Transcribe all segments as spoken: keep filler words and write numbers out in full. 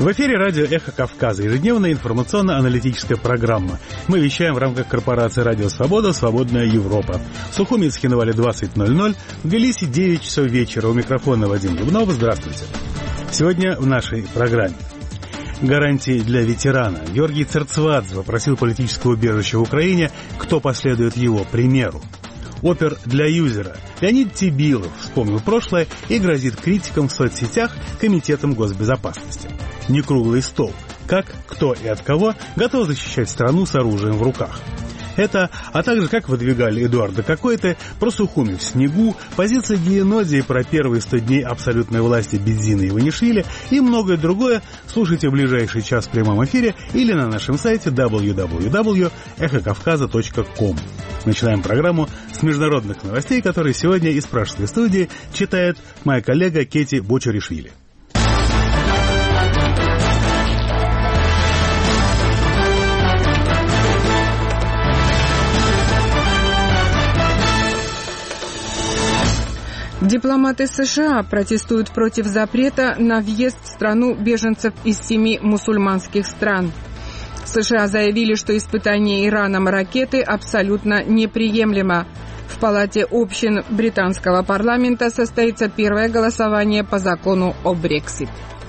В эфире радио «Эхо Кавказа», ежедневная информационно-аналитическая программа. Мы вещаем в рамках корпорации «Радио Свобода. Свободная Европа». В Сухуми и Цхинвале двадцать ноль ноль, в Тбилиси девять часов вечера. У микрофона Вадим Дубнов. Здравствуйте. Сегодня в нашей программе. Гарантии для ветерана. Георгий Церцвадзе попросил политическое убежище в Украине. Кто последует его примеру? Опер для юзера. Леонид Тибилов вспомнил прошлое и грозит критикам в соцсетях Комитетом госбезопасности. Некруглый стол. Как, кто и от кого готов защищать страну с оружием в руках. Это, а также как выдвигали Эдуарда Какойте, про Сухуми в снегу, позиции Гиенодзи про первые сто дней абсолютной власти Бедзина и Иванишвили и многое другое слушайте в ближайший час в прямом эфире или на нашем сайте дабл ю дабл ю дабл ю точка эхо кавказа точка ком. Начинаем программу с международных новостей, которые сегодня из пражской студии читает моя коллега Кети Бочаришвили. Дипломаты США протестуют против запрета на въезд в страну беженцев из семи мусульманских стран. США заявили, что испытание Ираном ракеты абсолютно неприемлемо. В Палате общин британского парламента состоится первое голосование по закону о Брексит.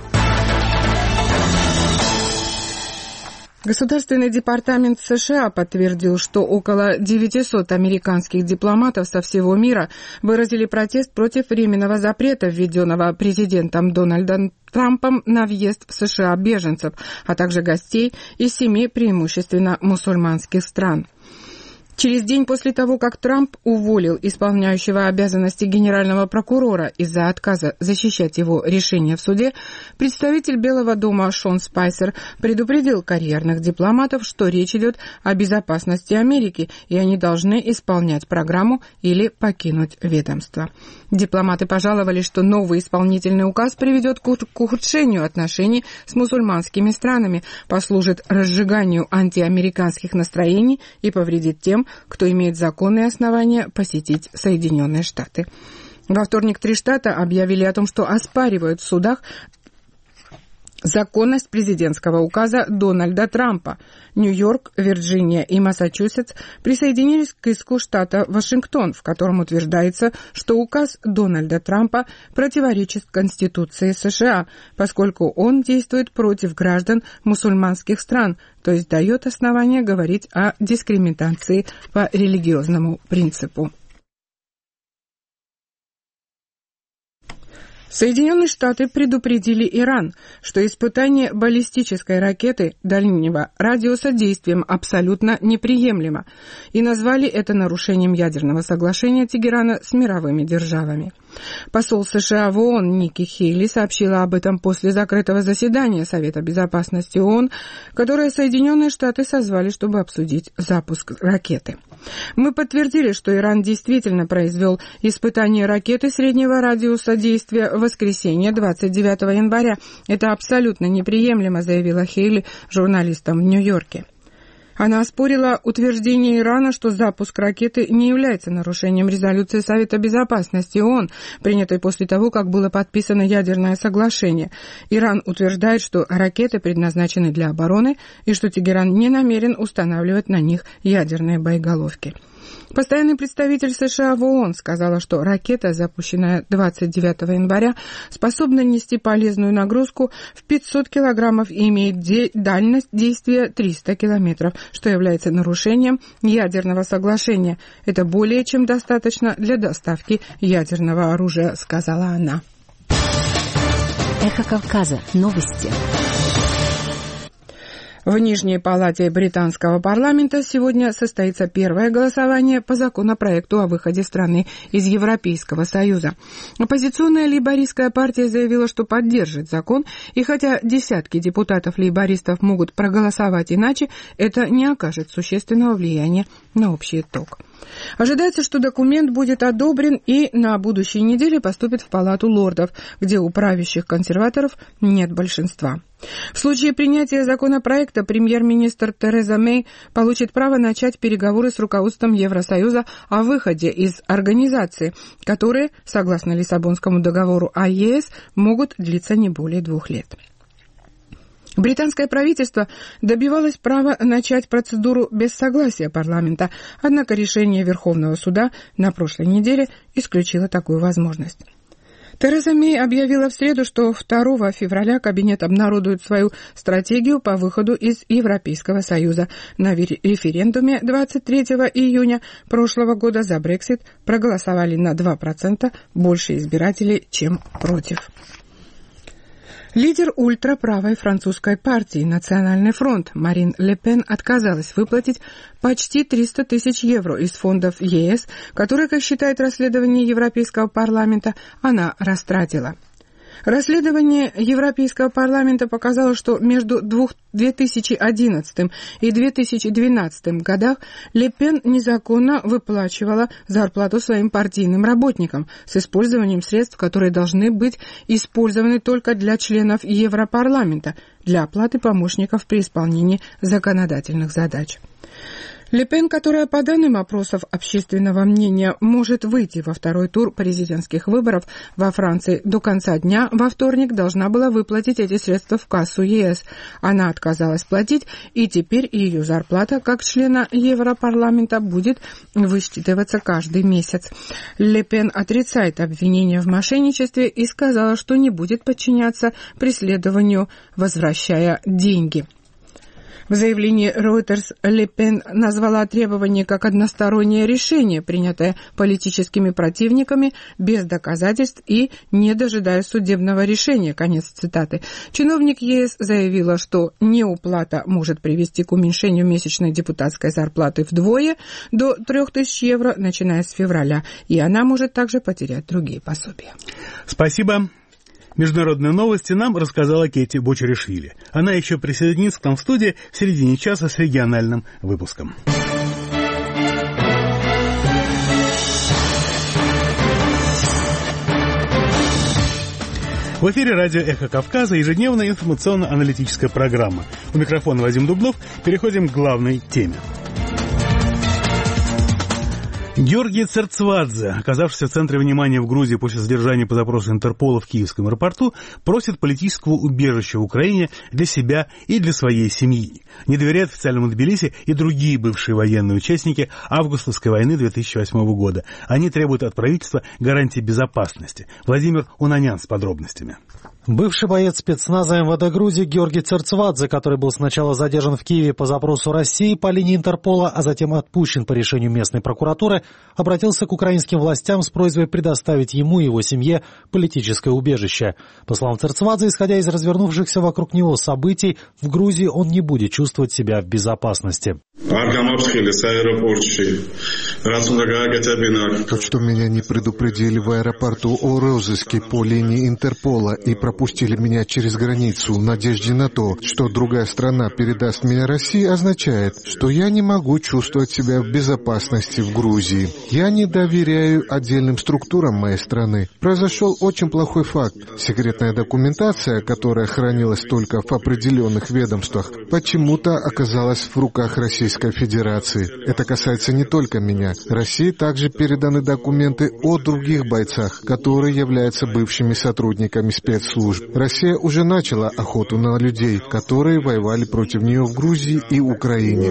Государственный департамент США подтвердил, что около девятисот американских дипломатов со всего мира выразили протест против временного запрета, введенного президентом Дональдом Трампом на въезд в США беженцев, а также гостей из семи преимущественно мусульманских стран. Через день после того, как Трамп уволил исполняющего обязанности генерального прокурора из-за отказа защищать его решение в суде, представитель Белого дома Шон Спайсер предупредил карьерных дипломатов, что речь идет о безопасности Америки, и они должны исполнять программу или покинуть ведомство. Дипломаты пожаловали, что новый исполнительный указ приведет к ухудшению отношений с мусульманскими странами, послужит разжиганию антиамериканских настроений и повредит тем, кто имеет законные основания посетить Соединенные Штаты. Во вторник три штата объявили о том, что оспаривают в судах законность президентского указа Дональда Трампа. Нью-Йорк, Вирджиния и Массачусетс присоединились к иску штата Вашингтон, в котором утверждается, что указ Дональда Трампа противоречит Конституции США, поскольку он действует против граждан мусульманских стран, то есть дает основание говорить о дискриминации по религиозному принципу. Соединенные Штаты предупредили Иран, что испытание баллистической ракеты дальнего радиуса действием абсолютно неприемлемо, и назвали это нарушением ядерного соглашения Тегерана с мировыми державами. Посол США в ООН Ники Хейли сообщила об этом после закрытого заседания Совета безопасности ООН, которое Соединенные Штаты созвали, чтобы обсудить запуск ракеты. Мы подтвердили, что Иран действительно произвел испытание ракеты среднего радиуса действия в воскресенье двадцать девятого января. Это абсолютно неприемлемо, заявила Хейли журналистам в Нью-Йорке. Она оспорила утверждение Ирана, что запуск ракеты не является нарушением резолюции Совета безопасности ООН, принятой после того, как было подписано ядерное соглашение. Иран утверждает, что ракеты предназначены для обороны и что Тегеран не намерен устанавливать на них ядерные боеголовки. Постоянный представитель США в ООН сказала, что ракета, запущенная двадцать девятого января, способна нести полезную нагрузку в пятьсот килограммов и имеет де- дальность действия триста километров, что является нарушением ядерного соглашения. Это более чем достаточно для доставки ядерного оружия, сказала она. Эхо Кавказа. Новости. В Нижней палате британского парламента сегодня состоится первое голосование по законопроекту о выходе страны из Европейского Союза. Оппозиционная лейбористская партия заявила, что поддержит закон, и хотя десятки депутатов-лейбористов могут проголосовать иначе, это не окажет существенного влияния на общий итог. Ожидается, что документ будет одобрен и на будущей неделе поступит в Палату лордов, где у правящих консерваторов нет большинства. В случае принятия законопроекта премьер-министр Тереза Мэй получит право начать переговоры с руководством Евросоюза о выходе из организации, которые, согласно Лиссабонскому договору о ЕС, могут длиться не более двух лет. Британское правительство добивалось права начать процедуру без согласия парламента, однако решение Верховного суда на прошлой неделе исключило такую возможность. Тереза Мэй объявила в среду, что второго февраля кабинет обнародует свою стратегию по выходу из Европейского Союза. На референдуме двадцать третьего июня прошлого года за Брексит проголосовали на два процента больше избирателей, чем против. Лидер ультраправой французской партии «Национальный фронт» Марин Ле Пен отказалась выплатить почти триста тысяч евро из фондов ЕС, которые, как считает расследование Европейского парламента, она растратила. Расследование Европейского парламента показало, что между две тысячи одиннадцатым и две тысячи двенадцатым годах Ле Пен незаконно выплачивала зарплату своим партийным работникам с использованием средств, которые должны быть использованы только для членов Европарламента, для оплаты помощников при исполнении законодательных задач. Ле Пен, которая по данным опросов общественного мнения может выйти во второй тур президентских выборов во Франции до конца дня, во вторник должна была выплатить эти средства в кассу ЕС. Она отказалась платить, и теперь ее зарплата как члена Европарламента будет высчитываться каждый месяц. Ле Пен отрицает обвинения в мошенничестве и сказала, что не будет подчиняться преследованию, возвращая деньги. В заявлении Reuters Ле Пен назвала требование как одностороннее решение, принятое политическими противниками без доказательств и не дожидаясь судебного решения. Конец цитаты. Чиновник ЕС заявила, что неуплата может привести к уменьшению месячной депутатской зарплаты вдвое до трех тысяч евро, начиная с февраля, и она может также потерять другие пособия. Спасибо. Международные новости нам рассказала Кэти Бочаришвили. Она еще присоединится к нам в студии в середине часа с региональным выпуском. В эфире радио «Эхо Кавказа», ежедневная информационно-аналитическая программа. У микрофона Вадим Дублов. Переходим к главной теме. Георгий Церцвадзе, оказавшийся в центре внимания в Грузии после задержания по запросу Интерпола в Киевском аэропорту, просит политического убежища в Украине для себя и для своей семьи. Не доверяют официальному Тбилиси и другие бывшие военные участники августовской войны две тысячи восьмого года. Они требуют от правительства гарантий безопасности. Владимир Унанян с подробностями. Бывший боец спецназа эм вэ дэ Грузии Георгий Церцвадзе, который был сначала задержан в Киеве по запросу России по линии Интерпола, а затем отпущен по решению местной прокуратуры, обратился к украинским властям с просьбой предоставить ему и его семье политическое убежище. По словам Церцвадзе, исходя из развернувшихся вокруг него событий, в Грузии он не будет чувствовать себя в безопасности. То, что меня не предупредили в аэропорту о розыске по линии Интерпола и пропустили меня через границу в надежде на то, что другая страна передаст меня России, означает, что я не могу чувствовать себя в безопасности в Грузии. Я не доверяю отдельным структурам моей страны. Произошел очень плохой факт. Секретная документация, которая хранилась только в определенных ведомствах, почему-то оказалась в руках Российской Федерации. Это касается не только меня. России также переданы документы о других бойцах, которые являются бывшими сотрудниками спецслужб. Россия уже начала охоту на людей, которые воевали против нее в Грузии и Украине.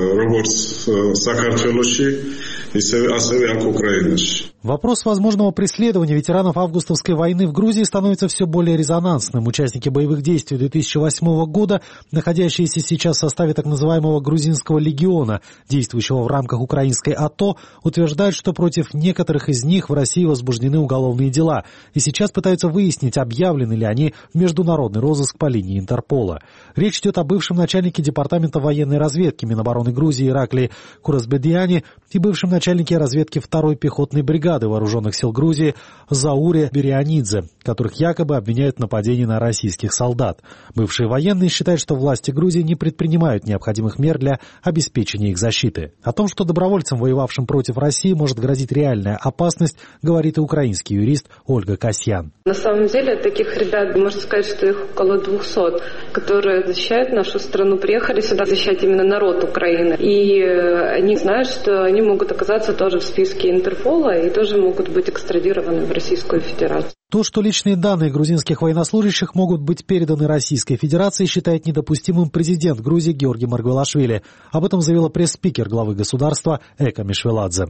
Вопрос возможного преследования ветеранов августовской войны в Грузии становится все более резонансным. Участники боевых действий две тысячи восьмого года, находящиеся сейчас в составе так называемого грузинского легиона, действующего в рамках украинской АТО, утверждают, что против некоторых из них в России возбуждены уголовные дела, и сейчас пытаются выяснить, объявлены ли они в международный розыск по линии Интерпола. Речь идет о бывшем начальнике департамента военной разведки Минобороны Грузии Ираклии Курасбедиане и бывшем начальнике разведки второй пехотной бригады вооруженных сил Грузии Зауре Берианидзе, которых якобы обвиняют в нападении на российских солдат. Бывшие военные считают, что власти Грузии не предпринимают необходимых мер для обеспечения их защиты. О том, что добровольцам, воевавшим против России, может грозить реальная опасность, говорит и украинский юрист Ольга Касьян. На самом деле таких ребят, можно сказать, что их около двухсот, которые защищают нашу страну, приехали сюда защищать именно народ Украины. И они знают, что они могут оказаться тоже в списке Интерпола и тоже могут быть экстрадированы в Российскую Федерацию. То, что личные данные грузинских военнослужащих могут быть переданы Российской Федерации, считает недопустимым президент Грузии Георгий Маргвелашвили. Об этом заявила пресс-спикер главы государства Эка Мишвеладзе.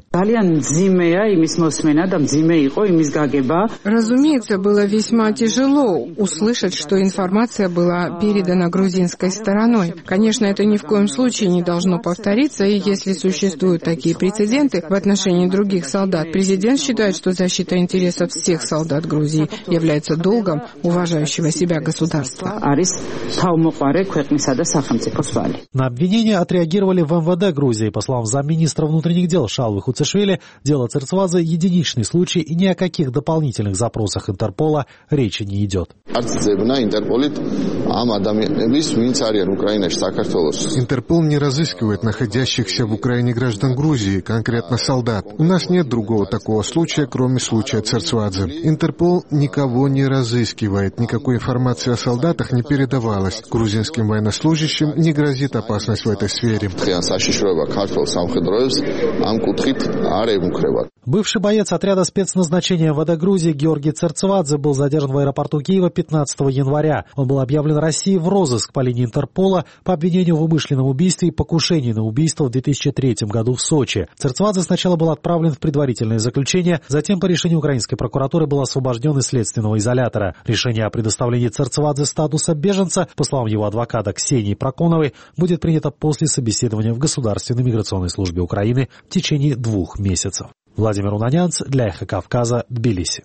Разумеется, было весьма тяжело услышать, что информация была передана грузинской стороной. Конечно, это ни в коем случае не должно повториться, и если существуют такие прецеденты в отношении других солдат, президент считает, что защита интересов всех солдат Грузии является долгом уважающего себя государства. На обвинения отреагировали в эм вэ дэ Грузии. По словам замминистра внутренних дел Шалвы Хуцешвили, дело Церцвадзе – единичный случай, и ни о каких дополнительных запросах Интерпола речи не идет. Интерпол не разыскивает находящихся в Украине граждан Грузии, конкретно солдат. У нас нет другого такого случая, кроме случая Церцвадзе. Интерпол никого не разыскивает, никакой информации о солдатах не передавалось. Грузинским военнослужащим не грозит опасность в этой сфере. Бывший боец отряда спецназначения эм вэ дэ Грузии Георгий Церцвадзе был задержан в аэропорту Киева пятнадцатого января. Он был объявлен Россией в розыск по линии Интерпола по обвинению в умышленном убийстве и покушении на убийство в две тысячи третьем году в Сочи. Церцвадзе сначала был отправлен в предварительное заключение, затем по решению украинской прокуратуры был освобожден из следственного изолятора. Решение о предоставлении Церцвадзе статуса беженца, по словам его адвоката Ксении Проконовой, будет принято после собеседования в Государственной миграционной службе Украины в течение двух месяцев. Владимир Унанянц для Эхо Кавказа, Тбилиси.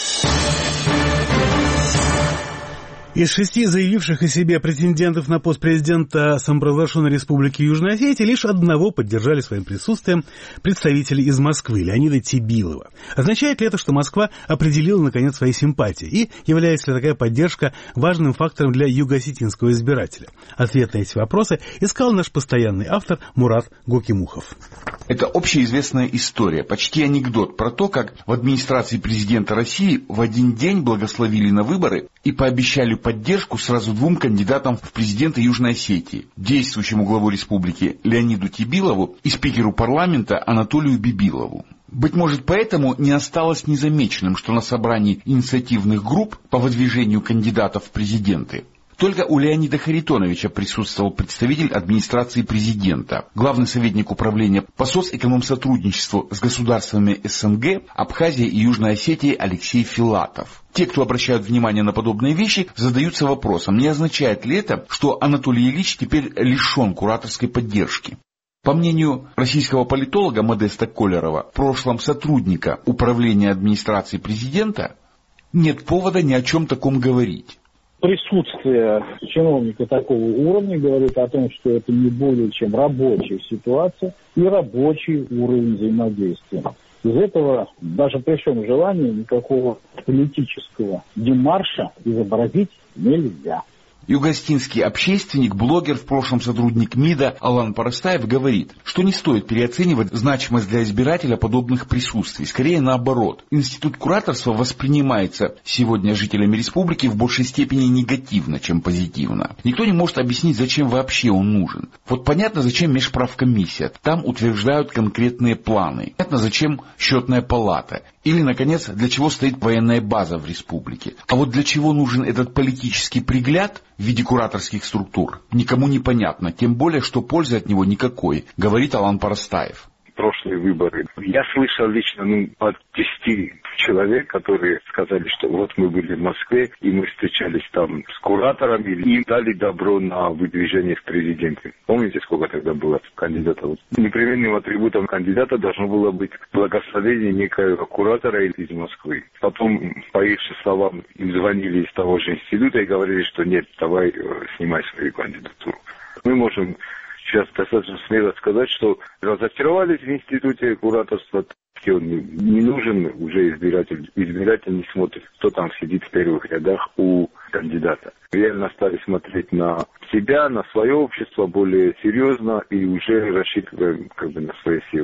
Из шести заявивших о себе претендентов на пост президента самопровозглашенной Республики Южной Осетии лишь одного поддержали своим присутствием представители из Москвы, Леонида Тибилова. Означает ли это, что Москва определила, наконец, свои симпатии? И является ли такая поддержка важным фактором для юго-осетинского избирателя? Ответ на эти вопросы искал наш постоянный автор Мурат Гокимухов. Это общеизвестная история, почти анекдот про то, как в администрации президента России в один день благословили на выборы и пообещали поддержку сразу двум кандидатам в президенты Южной Осетии, действующему главу республики Леониду Тибилову и спикеру парламента Анатолию Бибилову. Быть может, поэтому не осталось незамеченным, что на собрании инициативных групп по выдвижению кандидатов в президенты только у Леонида Харитоновича присутствовал представитель администрации президента, главный советник управления по соцэкономсотрудничеству с государствами эс эн гэ, Абхазия и Южной Осетии Алексей Филатов. Те, кто обращают внимание на подобные вещи, задаются вопросом, не означает ли это, что Анатолий Ильич теперь лишен кураторской поддержки. По мнению российского политолога Модеста Колерова, в прошлом сотрудника управления администрации президента, нет повода ни о чем таком говорить. Присутствие чиновника такого уровня говорит о том, что это не более чем рабочая ситуация и рабочий уровень взаимодействия. Из этого, даже при всем желании, никакого политического демарша изобразить нельзя. Юго-осетинский общественник, блогер, в прошлом сотрудник МИДа Алан Парастаев говорит, что не стоит переоценивать значимость для избирателя подобных присутствий. Скорее наоборот. Институт кураторства воспринимается сегодня жителями республики в большей степени негативно, чем позитивно. Никто не может объяснить, зачем вообще он нужен. Вот понятно, зачем межправкомиссия. Там утверждают конкретные планы. Понятно, зачем счетная палата. Или, наконец, для чего стоит военная база в республике. А вот для чего нужен этот политический пригляд в виде кураторских структур, никому не понятно, тем более, что пользы от него никакой, говорит Алан Парастаев. Прошлые выборы. Я слышал лично ну, от десяти человек, которые сказали, что вот мы были в Москве, и мы встречались там с кураторами, и дали добро на выдвижение в президенты. Помните, сколько тогда было кандидатов? Непременным атрибутом кандидата должно было быть благословение некоего куратора из Москвы. Потом, по их словам, им звонили из того же института и говорили, что нет, давай снимай свою кандидатуру. Мы можем сейчас достаточно смело сказать, что разочаровались в институте кураторства, он не нужен уже избиратель. Избиратель не смотрит, кто там сидит в первых рядах у кандидата. Реально стали смотреть на себя, на свое общество более серьезно и уже рассчитываем как бы на свои силы.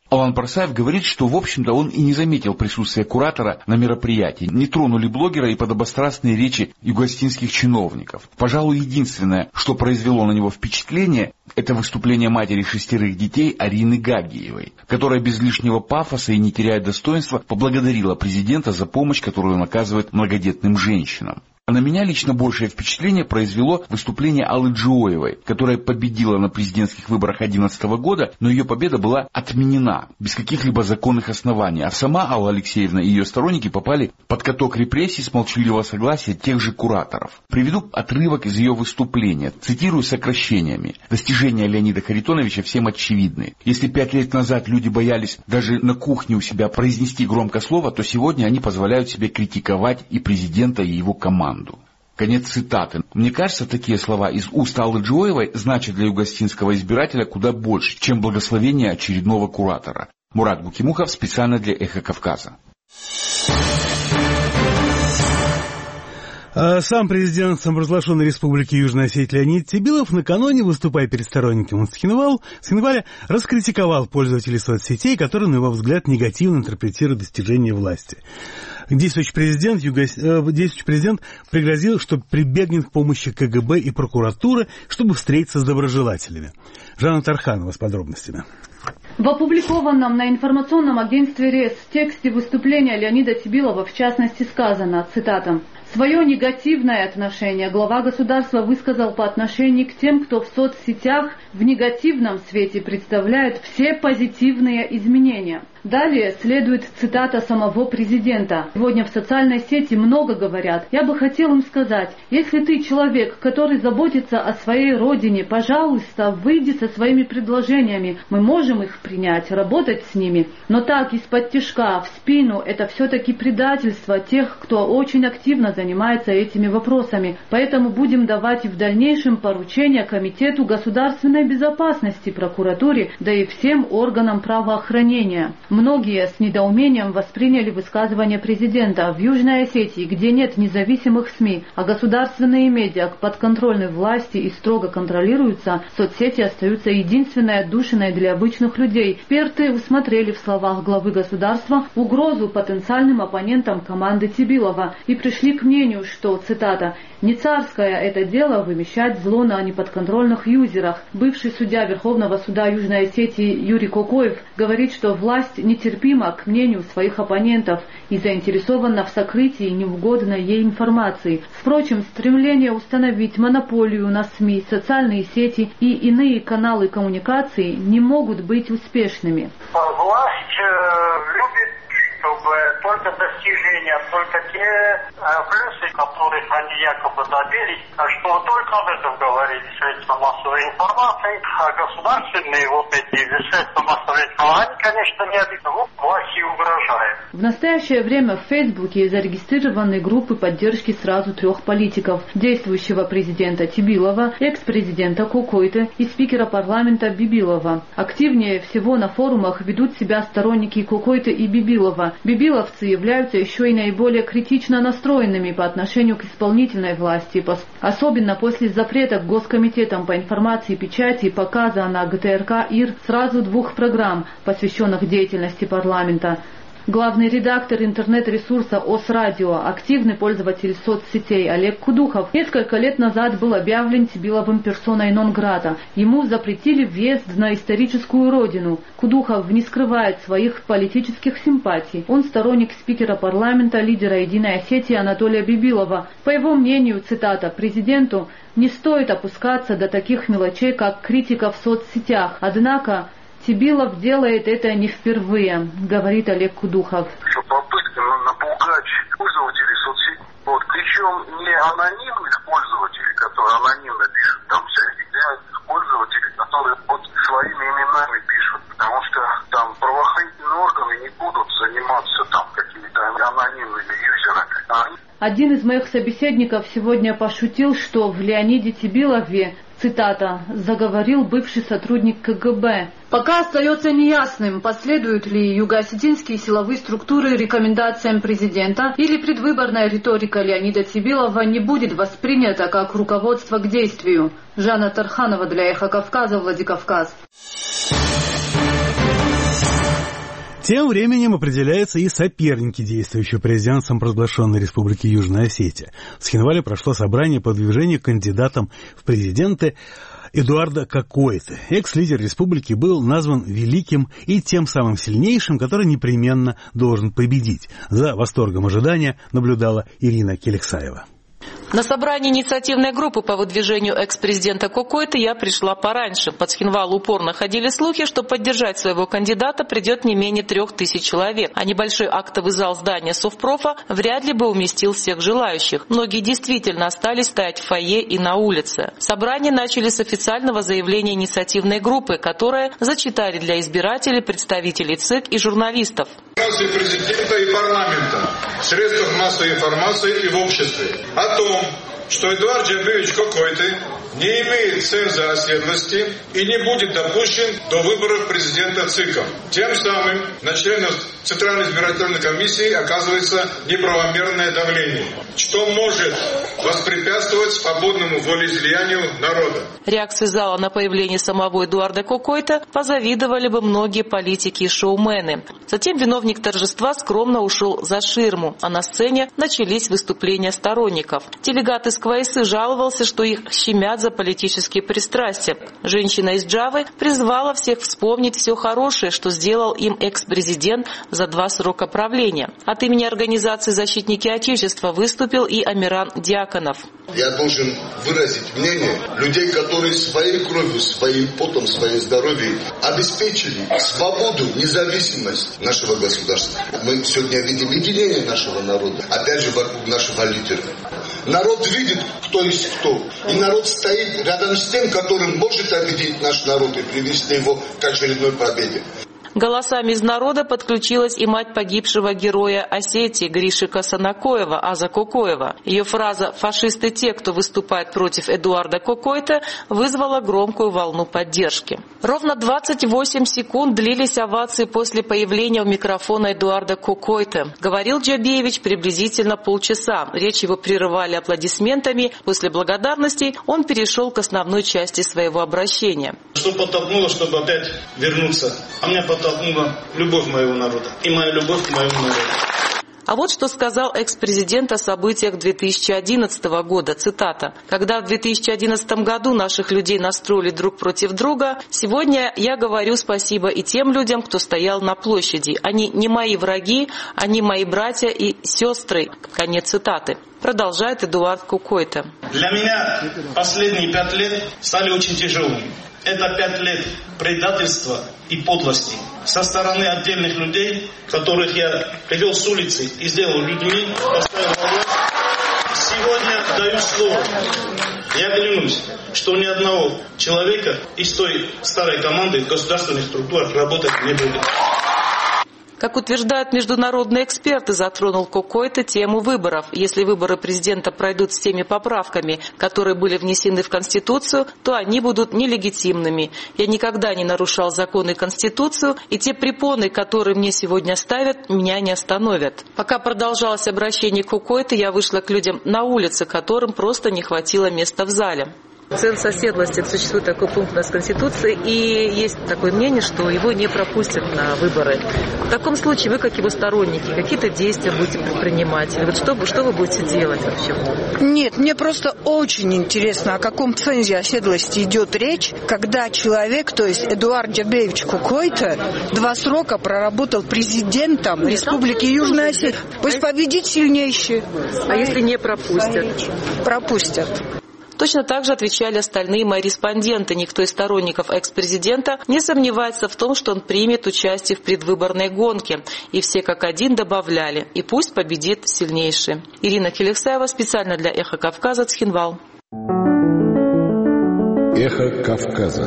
Алан Парсаев говорит, что, в общем-то, он и не заметил присутствия куратора на мероприятии. Не тронули блогера и подобострастные речи югославских чиновников. Пожалуй, единственное, что произвело на него впечатление, это выступление матери шестерых детей Арины Гагиевой, которая без лишнего пафоса и не теряя достоинства поблагодарила президента за помощь, которую он оказывает многодетным женщинам. А на меня лично большее впечатление произвело выступление Аллы Джоевой, которая победила на президентских выборах две тысячи одиннадцатого года, но ее победа была отменена без каких-либо законных оснований, а сама Алла Алексеевна и ее сторонники попали под каток репрессий с молчаливого согласия тех же кураторов. Приведу отрывок из ее выступления, цитирую сокращениями. Достижения Леонида Харитоновича всем очевидны. Если пять лет назад люди боялись даже на кухне у себя произнести громко слово, то сегодня они позволяют себе критиковать и президента, и его команду. Конец цитаты. Мне кажется, такие слова из уст Аллы Джоевой значат для югославского избирателя куда больше, чем благословение очередного куратора. Мурат Букимухов специально для «Эхо Кавказа». Сам президент самопровозглашенной Республики Южная Осетия Леонид Тебилов накануне, выступая перед сторонниками Цхинваля, раскритиковал пользователей соцсетей, которые, на его взгляд, негативно интерпретируют достижения власти. Действующий президент, Югос... Действующий президент пригрозил, что прибегнет к помощи ка гэ бэ и прокуратуры, чтобы встретиться с доброжелателями. Жанна Тарханова с подробностями. В опубликованном на информационном агентстве РЕС тексте выступления Леонида Тебилова в частности сказано, цитата, «Свое негативное отношение глава государства высказал по отношению к тем, кто в соцсетях в негативном свете представляет все позитивные изменения». Далее следует цитата самого президента. Сегодня в социальной сети много говорят. Я бы хотел им сказать, если ты человек, который заботится о своей родине, пожалуйста, выйди со своими предложениями. Мы можем их принять, работать с ними. Но так, из-под тишка, в спину, это все-таки предательство тех, кто очень активно занимается этими вопросами. Поэтому будем давать и в дальнейшем поручения Комитету государственной безопасности, прокуратуре, да и всем органам правоохранения. Многие с недоумением восприняли высказывание президента. В Южной Осетии, где нет независимых СМИ, а государственные медиа подконтрольны власти и строго контролируются, соцсети остаются единственной отдушиной для обычных людей. Эксперты усмотрели в словах главы государства угрозу потенциальным оппонентам команды Тебилова и пришли к мнению, что, цитата, «не царское это дело вымещать зло на неподконтрольных юзерах». Бывший судья Верховного суда Южной Осетии Юрий Кокоев говорит, что власть нетерпима к мнению своих оппонентов и заинтересована в сокрытии неугодной ей информации. Впрочем, стремление установить монополию на СМИ, социальные сети и иные каналы коммуникации не могут быть успешными. Власть э, любит, чтобы только достижения, только те э, плюсы, которых они якобы добились, что только об этом говорили средства массовой информации, а государственные вот эти средства массовой информации, они, конечно, не обязательно власти угрожают. В настоящее время в Фейсбуке зарегистрированы группы поддержки сразу трех политиков: действующего президента Тебилова, экс-президента Кокойты и спикера парламента Бибилова. Активнее всего на форумах ведут себя сторонники Кокойты и Бибилова. Бибиловцы являются еще и наиболее критично настроенными по отношению к исполнительной власти, особенно после запрета Госкомитетом по информации и печати и показа на гэ тэ эр ка ИР сразу двух программ, посвященных деятельности парламента. Главный редактор интернет-ресурса ОС-радио, активный пользователь соцсетей Олег Кудухов, несколько лет назад был объявлен Тебиловым персоной нон-грата. Ему запретили въезд на историческую родину. Кудухов не скрывает своих политических симпатий. Он сторонник спикера парламента, лидера Единой Осетии Анатолия Бибилова. По его мнению, цитата, «президенту не стоит опускаться до таких мелочей, как критика в соцсетях. Однако Тебилов делает это не впервые», говорит Олег Кудухов. Попытка напугать пользователей соцсетей, вот, причем не анонимных пользователей, которые анонимно пишут, там всяких реальных пользователей, которые под своими именами пишут, потому что там правоохранительные органы не будут заниматься там какими-то анонимными юзерами. Один из моих собеседников сегодня пошутил, что в Леониде Тебилове, цитата, «заговорил бывший сотрудник ка гэ бэ». Пока остается неясным, последуют ли юго-осетинские силовые структуры рекомендациям президента, или предвыборная риторика Леонида Тебилова не будет воспринята как руководство к действию. Жанна Тарханова для «Эхо Кавказа», Владикавказ. Тем временем определяются и соперники действующего президента самопровозглашенной Республики Южная Осетия. В Схинвале прошло собрание по выдвижению кандидатом в президенты Эдуарда Кокойты. Экс-лидер республики был назван великим и тем самым сильнейшим, который непременно должен победить. За восторгом ожидания наблюдала Ирина Келексаева. На собрание инициативной группы по выдвижению экс-президента Кокойты я пришла пораньше. Под Схинвал упорно ходили слухи, что поддержать своего кандидата придет не менее трех тысяч человек, а небольшой актовый зал здания Совпрофа вряд ли бы уместил всех желающих. Многие действительно остались стоять в фойе и на улице. Собрание начали с официального заявления инициативной группы, которое зачитали для избирателей, представителей ЦИК и журналистов. Президента и парламента, в средствах массовой информации и в обществе о том, что Эдуард Джабеевич Кокойты не имеет ценза оседлости и не будет допущен до выборов президента ЦИКа. Тем самым на членов Центральной избирательной комиссии оказывается неправомерное давление, что может воспрепятствовать свободному волеизлиянию народа. Реакции зала на появление самого Эдуарда Кокойты позавидовали бы многие политики и шоумены. Затем виновник торжества скромно ушел за ширму, а на сцене начались выступления сторонников. Делегат из Квайсы жаловался, что их щемят за политические пристрастия. Женщина из Джавы призвала всех вспомнить все хорошее, что сделал им экс-президент за два срока правления. От имени организации «Защитники Отечества» выступил и Амиран Дьяконов. Я должен выразить мнение людей, которые своей кровью, своим потом, своим здоровьем обеспечили свободу, независимость нашего государства. Мы сегодня видим единение нашего народа, опять же вокруг нашего лидера. Народ видит, кто есть кто. И народ стоит рядом с тем, который может объединить наш народ и привести его к очередной победе. Голосами из народа подключилась и мать погибшего героя Осетии Гришика Санакоева, Аза Кокоева. Ее фраза «фашисты те, кто выступает против Эдуарда Кокойты» вызвала громкую волну поддержки. Ровно двадцать восемь секунд длились овации после появления у микрофона Эдуарда Кокойты. Говорил Джабеевич приблизительно полчаса. Речь его прерывали аплодисментами. После благодарностей он перешел к основной части своего обращения. Что подтолкнуло, чтобы опять вернуться? А меня подтолкнула любовь моего народа и моя любовь к моему народу. А вот что сказал экс-президент о событиях две тысячи одиннадцатого года, цитата. «Когда в две тысячи одиннадцатом году наших людей настроили друг против друга, сегодня я говорю спасибо и тем людям, кто стоял на площади. Они не мои враги, они мои братья и сестры». Конец цитаты. Продолжает Эдуард Кокойты. Для меня последние пять лет стали очень тяжелыми. Это пять лет предательства и подлости со стороны отдельных людей, которых я привел с улицы и сделал людьми, поставил во власть. Сегодня даю слово. Я клянусь, что ни одного человека из той старой команды в государственных структурах работать не будет. Как утверждают международные эксперты, затронул Кокойты тему выборов. Если выборы президента пройдут с теми поправками, которые были внесены в Конституцию, то они будут нелегитимными. Я никогда не нарушал закон и Конституцию, и те препоны, которые мне сегодня ставят, меня не остановят. Пока продолжалось обращение Кокойты, я вышла к людям на улице, которым просто не хватило места в зале. Ценз оседлости, существует такой пункт у нас в Конституции, и есть такое мнение, что его не пропустят на выборы. В таком случае вы, как его сторонники, какие-то действия будете предпринимать? Или вот что, что вы будете делать вообще? Нет, мне просто очень интересно, о каком цензе оседлости идет речь, когда человек, то есть Эдуард Джабеевич Кокойты, два срока проработал президентом Республики Южная Осетия. Пусть победит сильнейший. А если не пропустят? Пропустят. Точно так же отвечали остальные мои респонденты. Никто из сторонников экс-президента не сомневается в том, что он примет участие в предвыборной гонке. И все как один добавляли: и пусть победит сильнейший. Ирина Келексаева специально для «Эхо Кавказа», Цхинвал. «Эхо Кавказа».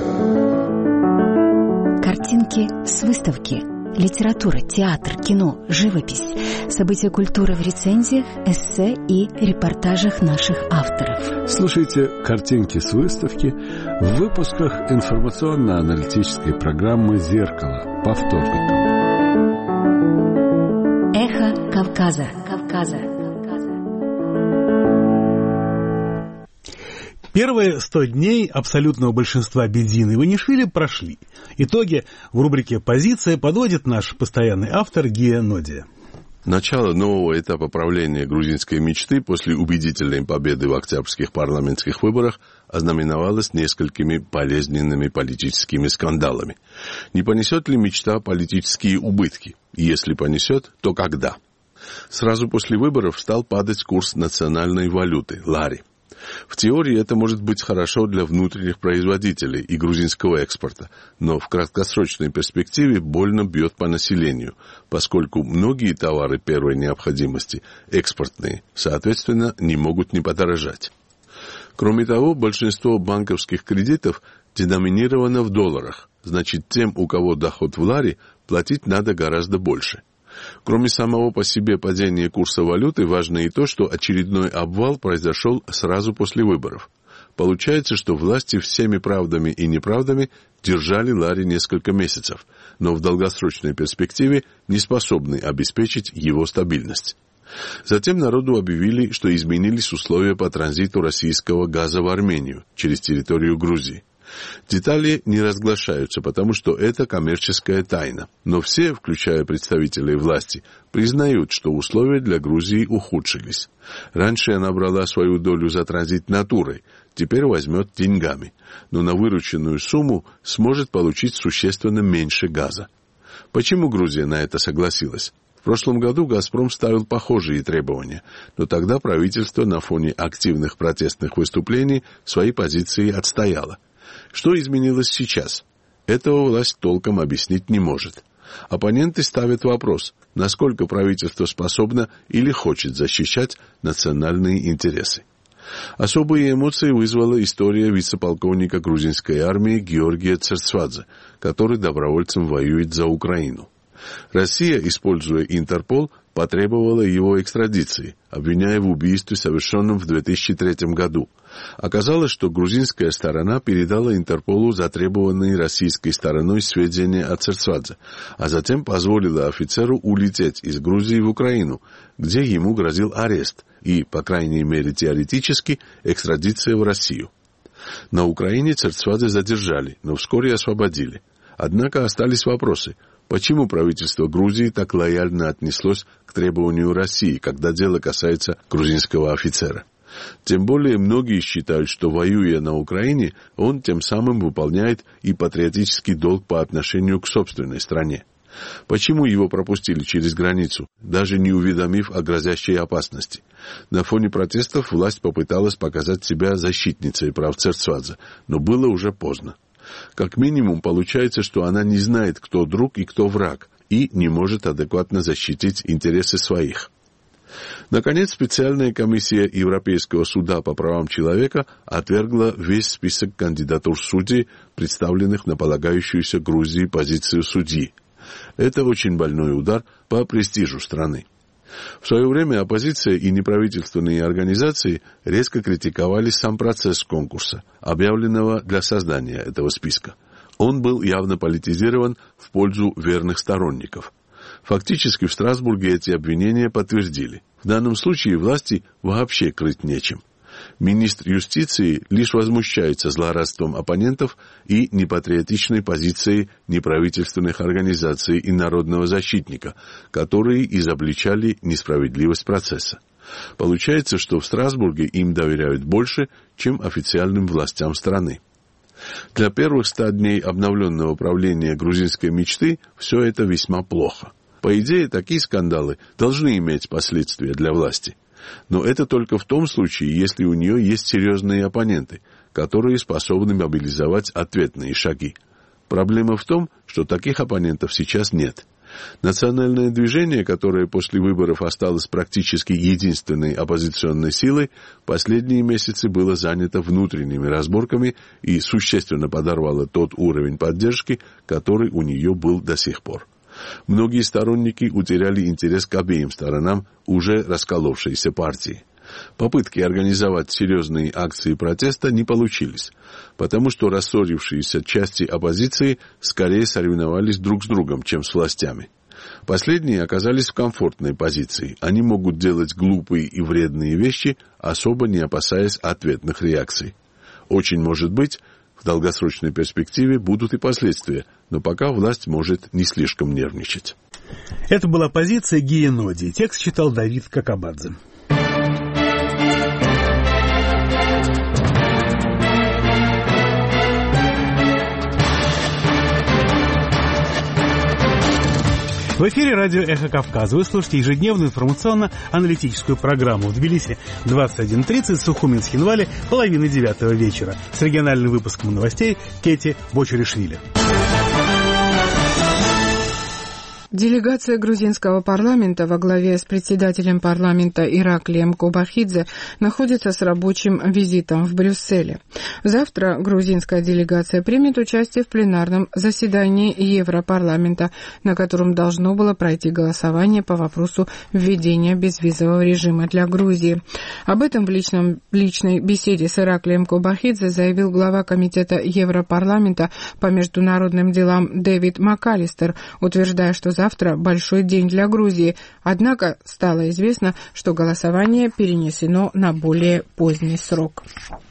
Картинки с выставки. Литература, театр, кино, живопись, события культуры в рецензиях, эссе и репортажах наших авторов. Слушайте картинки с выставки в выпусках информационно-аналитической программы «Зеркало» по вторникам. Эхо Кавказа. Кавказа. Первые сто дней абсолютного большинства Бедзины Иванишвили прошли. Итоги в рубрике «Позиция» подводит наш постоянный автор Гия Нодия. Начало нового этапа правления грузинской мечты после убедительной победы в октябрьских парламентских выборах ознаменовалось несколькими болезненными политическими скандалами. Не понесет ли мечта политические убытки? Если понесет, то когда? Сразу после выборов стал падать курс национальной валюты – лари. В теории это может быть хорошо для внутренних производителей и грузинского экспорта, но в краткосрочной перспективе больно бьет по населению, поскольку многие товары первой необходимости, экспортные, соответственно, не могут не подорожать. Кроме того, большинство банковских кредитов деноминировано в долларах, значит, тем, у кого доход в лари, платить надо гораздо больше. Кроме самого по себе падения курса валюты, важно и то, что очередной обвал произошел сразу после выборов. Получается, что власти всеми правдами и неправдами держали лари несколько месяцев, но в долгосрочной перспективе не способны обеспечить его стабильность. Затем народу объявили, что изменились условия по транзиту российского газа в Армению через территорию Грузии. Детали не разглашаются, потому что это коммерческая тайна. Но все, включая представителей власти, признают, что условия для Грузии ухудшились. Раньше она брала свою долю за транзит натурой, теперь возьмет деньгами. Но на вырученную сумму сможет получить существенно меньше газа. Почему Грузия на это согласилась? В прошлом году «Газпром» ставил похожие требования, но тогда правительство на фоне активных протестных выступлений свои позиции отстояло. Что изменилось сейчас? Этого власть толком объяснить не может. Оппоненты ставят вопрос, насколько правительство способно или хочет защищать национальные интересы. Особые эмоции вызвала история вице-полковника грузинской армии Георгия Церцвадзе, который добровольцем воюет за Украину. Россия, используя Интерпол, потребовала его экстрадиции, обвиняя в убийстве, совершенном в две тысячи третьем году. Оказалось, что грузинская сторона передала Интерполу затребованные российской стороной сведения о Церцвадзе, а затем позволила офицеру улететь из Грузии в Украину, где ему грозил арест и, по крайней мере теоретически, экстрадиция в Россию. На Украине Церцвадзе задержали, но вскоре освободили. Однако остались вопросы. Почему правительство Грузии так лояльно отнеслось к требованию России, когда дело касается грузинского офицера? Тем более многие считают, что, воюя на Украине, он тем самым выполняет и патриотический долг по отношению к собственной стране. Почему его пропустили через границу, даже не уведомив о грозящей опасности? На фоне протестов власть попыталась показать себя защитницей прав Церцвадзе, но было уже поздно. Как минимум, получается, что она не знает, кто друг и кто враг, и не может адекватно защитить интересы своих. Наконец, специальная комиссия Европейского суда по правам человека отвергла весь список кандидатур судей, представленных на полагающуюся Грузии позицию судьи. Это очень больной удар по престижу страны. В свое время оппозиция и неправительственные организации резко критиковали сам процесс конкурса, объявленного для создания этого списка. Он был явно политизирован в пользу верных сторонников. Фактически в Страсбурге эти обвинения подтвердили. В данном случае власти вообще крыть нечем. Министр юстиции лишь возмущается злорадством оппонентов и непатриотичной позицией неправительственных организаций и народного защитника, которые изобличали несправедливость процесса. Получается, что в Страсбурге им доверяют больше, чем официальным властям страны. Для первых ста дней обновленного правления грузинской мечты все это весьма плохо. По идее, такие скандалы должны иметь последствия для власти. Но это только в том случае, если у нее есть серьезные оппоненты, которые способны мобилизовать ответные шаги. Проблема в том, что таких оппонентов сейчас нет. Национальное движение, которое после выборов осталось практически единственной оппозиционной силой, последние месяцы было занято внутренними разборками и существенно подорвало тот уровень поддержки, который у нее был до сих пор. Многие сторонники утеряли интерес к обеим сторонам уже расколовшейся партии. Попытки организовать серьезные акции протеста не получились, потому что рассорившиеся части оппозиции скорее соревновались друг с другом, чем с властями. Последние оказались в комфортной позиции. Они могут делать глупые и вредные вещи, особо не опасаясь ответных реакций. Очень может быть, в долгосрочной перспективе будут и последствия, но пока власть может не слишком нервничать. Это была позиция Гии Ноди. Текст читал Давид Какабадзе. В эфире радио «Эхо Кавказа». Вы слушаете ежедневную информационно-аналитическую программу. В Тбилиси двадцать один тридцать, Сухумин, Схинвали, половина девятого вечера. С региональным выпуском новостей Кети Бочаришвили. Делегация грузинского парламента во главе с председателем парламента Ираклием Кобахидзе находится с рабочим визитом в Брюсселе. Завтра грузинская делегация примет участие в пленарном заседании Европарламента, на котором должно было пройти голосование по вопросу введения безвизового режима для Грузии. Об этом в личном, личной беседе с Ираклием Кобахидзе заявил глава комитета Европарламента по международным делам Дэвид МакАлистер, утверждая, что завтра большой день для Грузии, однако стало известно, что голосование перенесено на более поздний срок.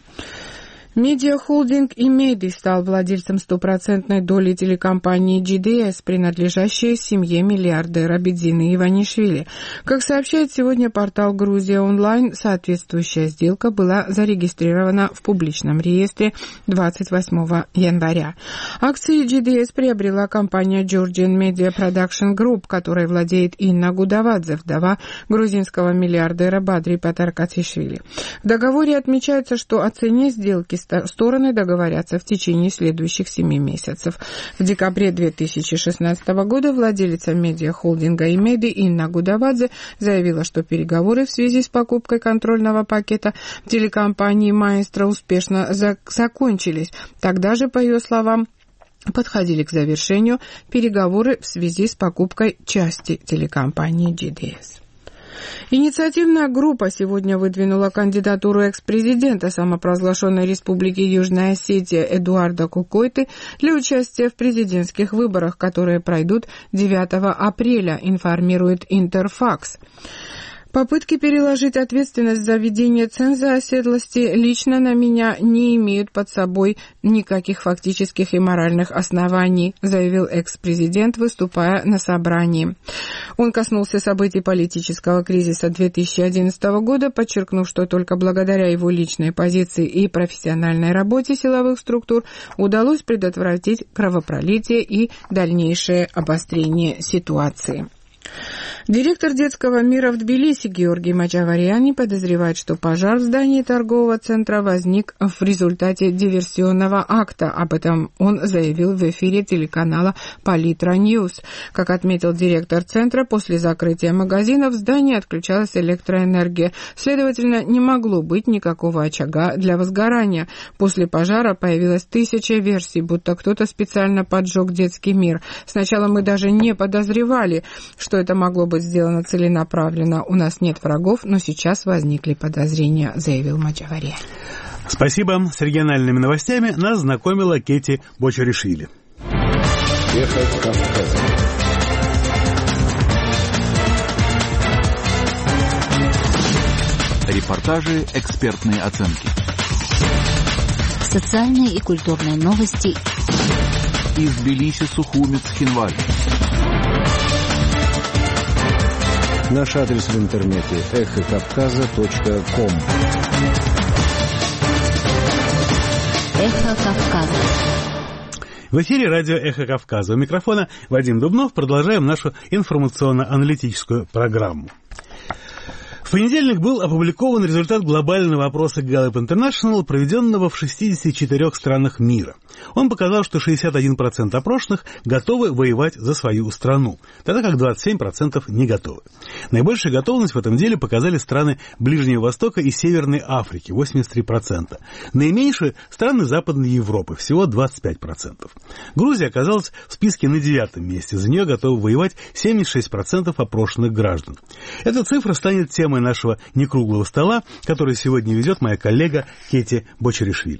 Медиахолдинг Имеди стал владельцем стопроцентной доли телекомпании джи ди эс, принадлежащей семье миллиардера Бедзины Иванишвили. Как сообщает сегодня портал «Грузия онлайн», соответствующая сделка была зарегистрирована в публичном реестре двадцать восьмого января. Акции джи ди эс приобрела компания Georgian Media Production Group, которой владеет Инна Гудавадзе, вдова грузинского миллиардера Бадри Патаркатишвили. В договоре отмечается, что о цене сделки стороны договорятся в течение следующих семи месяцев. В декабре две тысячи шестнадцатого года владелица медиахолдинга Имеди Инна Гудавадзе заявила, что переговоры в связи с покупкой контрольного пакета телекомпании «Маэстро» успешно закончились. Тогда же, по ее словам, подходили к завершению переговоры в связи с покупкой части телекомпании джи ди эс. Инициативная группа сегодня выдвинула кандидатуру экс-президента самопровозглашенной Республики Южная Осетия Эдуарда Кокойты для участия в президентских выборах, которые пройдут девятого апреля, информирует Интерфакс. Попытки переложить ответственность за ведение ценза оседлости лично на меня не имеют под собой никаких фактических и моральных оснований, заявил экс-президент, выступая на собрании. Он коснулся событий политического кризиса две тысячи одиннадцатого года, подчеркнув, что только благодаря его личной позиции и профессиональной работе силовых структур удалось предотвратить кровопролитие и дальнейшее обострение ситуации. Директор детского мира в Тбилиси Георгий Маджаваряни подозревает, что пожар в здании торгового центра возник в результате диверсионного акта. Об этом он заявил в эфире телеканала Политра Ньюс. Как отметил директор центра, после закрытия магазина в здании отключалась электроэнергия. Следовательно, не могло быть никакого очага для возгорания. После пожара появилась тысяча версий, будто кто-то специально поджег детский мир. Сначала мы даже не подозревали, что это могло быть сделано целенаправленно. У нас нет врагов, но сейчас возникли подозрения, заявил Маджаваряни. Спасибо. С региональными новостями нас знакомила Кети Бочаришвили. Эхо Кавказа. Репортажи, экспертные оценки. Социальные и культурные новости. Из Тбилиси, Сухуми, Схинвали. Наш адрес в интернете эхо кавказа точка ком. Эхо Кавказа. В эфире радио «Эхо Кавказа». У микрофона Вадим Дубнов. Продолжаем нашу информационно-аналитическую программу. В понедельник был опубликован результат глобального опроса Gallup International, проведенного в шестидесяти четырёх странах мира. Он показал, что шестьдесят один процент опрошенных готовы воевать за свою страну, тогда как двадцать семь процентов не готовы. Наибольшую готовность в этом деле показали страны Ближнего Востока и Северной Африки, восемьдесят три процента. Наименьшие – страны Западной Европы, всего двадцать пять процентов. Грузия оказалась в списке на девятом месте, за нее готовы воевать семьдесят шесть процентов опрошенных граждан. Эта цифра станет темой нашего некруглого стола, который сегодня ведет моя коллега Кети Бочаришвили.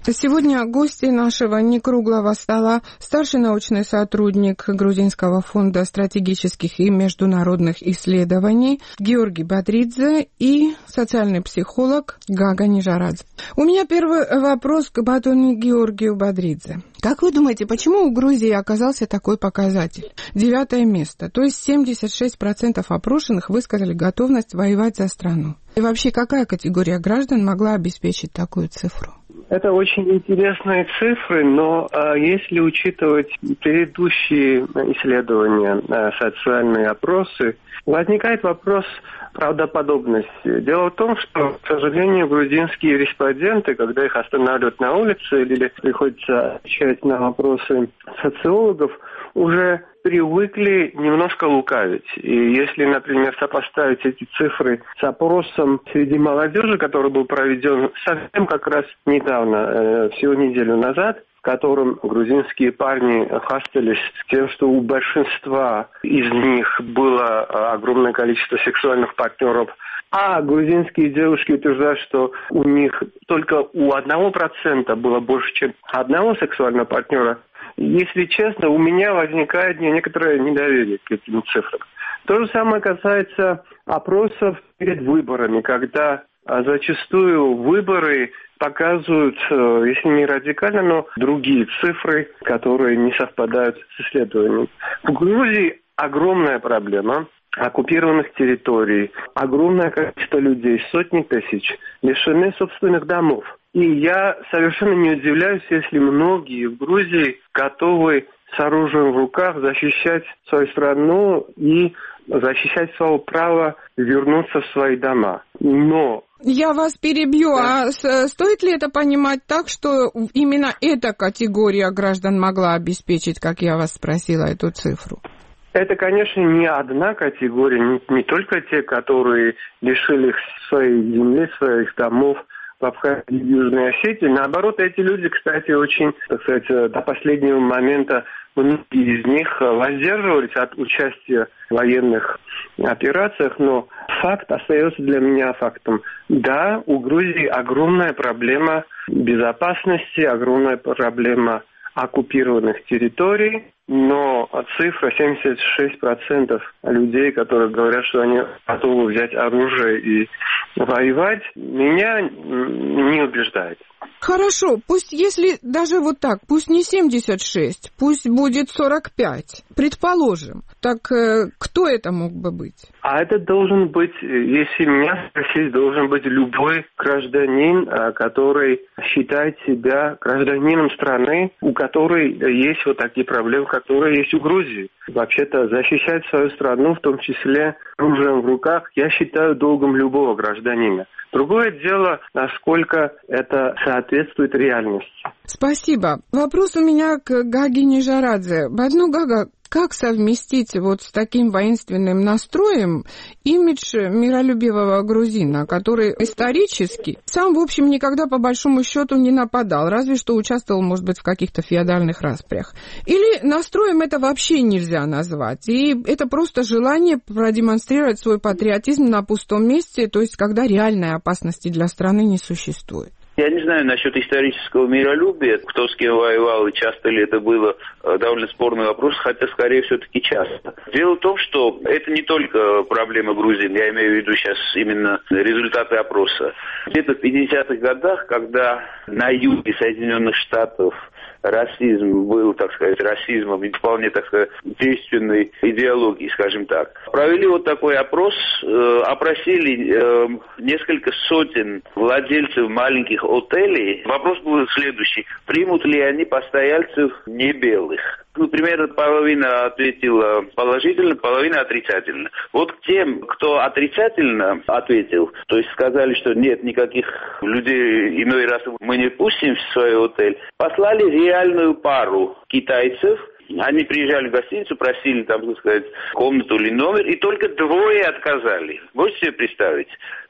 Сегодня гости нашего некруглого стола – старший научный сотрудник Грузинского фонда стратегических и международных исследований Георгий Бодридзе и социальный психолог Гага Нижарадзе. У меня первый вопрос к Батону Георгию Бодридзе. Как вы думаете, почему у Грузии оказался такой показатель? Девятое место, то есть семьдесят шесть процентов опрошенных высказали готовность воевать за страну. И вообще, какая категория граждан могла обеспечить такую цифру? Это очень интересные цифры, но э, если учитывать предыдущие исследования, э, социальные опросы, возникает вопрос правдоподобности. Дело в том, что, к сожалению, грузинские респонденты, когда их останавливают на улице или приходится отвечать на вопросы социологов, уже привыкли немножко лукавить. И если, например, сопоставить эти цифры с опросом среди молодежи, который был проведен совсем как раз недавно, э, всего неделю назад, в котором грузинские парни хвастались тем, что у большинства из них было огромное количество сексуальных партнеров, а грузинские девушки утверждают, что у них только у одного процента было больше, чем одного сексуального партнера. Если честно, у меня возникает некоторое недоверие к этим цифрам. То же самое касается опросов перед выборами, когда зачастую выборы показывают, если не радикально, но другие цифры, которые не совпадают с исследованием. В Грузии огромная проблема оккупированных территорий, огромное количество людей, сотни тысяч, лишены собственных домов. И я совершенно не удивляюсь, если многие в Грузии готовы с оружием в руках защищать свою страну и защищать свое право вернуться в свои дома. Но... Я вас перебью, да. А стоит ли это понимать так, что именно эта категория граждан могла обеспечить, как я вас спросила, эту цифру? Это, конечно, не одна категория, не, не только те, которые лишили своей земли, своих домов в Абхазии и Южной Осетии. Наоборот, эти люди, кстати, очень, так сказать, до последнего момента многие из них воздерживались от участия в военных операциях, но факт остается для меня фактом. Да, у Грузии огромная проблема безопасности, огромная проблема оккупированных территорий, но цифра семьдесят шесть процентов людей, которые говорят, что они готовы взять оружие и воевать, меня не убеждает. Хорошо, пусть если даже вот так, пусть не семьдесят шесть, пусть будет сорок пять, предположим. Так э, кто это мог бы быть? А это должен быть, если меня спросить, должен быть любой гражданин, который считает себя гражданином страны, у которой есть вот такие проблемы, которые есть у Грузии. Вообще-то защищать свою страну, в том числе оружием в руках, я считаю долгом любого гражданина. Другое дело, насколько это соответствует реальности. Спасибо. Вопрос у меня к Гаге Нижарадзе. Бадну Гага, как совместить вот с таким воинственным настроем имидж миролюбивого грузина, который исторически сам, в общем, никогда по большому счету не нападал, разве что участвовал, может быть, в каких-то феодальных распрях. Или настроем это вообще нельзя назвать, и это просто желание продемонстрировать свой патриотизм на пустом месте, то есть когда реальной опасности для страны не существует. Я не знаю насчет исторического миролюбия, кто с кем воевал и часто ли это было, довольно спорный вопрос, хотя скорее все-таки часто. Дело в том, что это не только проблема грузин, я имею в виду сейчас именно результаты опроса. Где-то в пятидесятых годах, когда на юге Соединенных Штатов расизм был, так сказать, расизмом, и вполне, так сказать, действенной идеологией, скажем так. Провели вот такой опрос, э, опросили э, несколько сотен владельцев маленьких отелей. Вопрос был следующий: примут ли они постояльцев не белых? Ну, примерно половина ответила положительно, половина отрицательно. Вот к тем, кто отрицательно ответил, то есть сказали, что нет, никаких людей иной раз мы не пустим в свой отель, послали реальную пару китайцев. Они приезжали в гостиницу, просили там, так сказать, комнату или номер, и только двое отказали. Можете себе представить?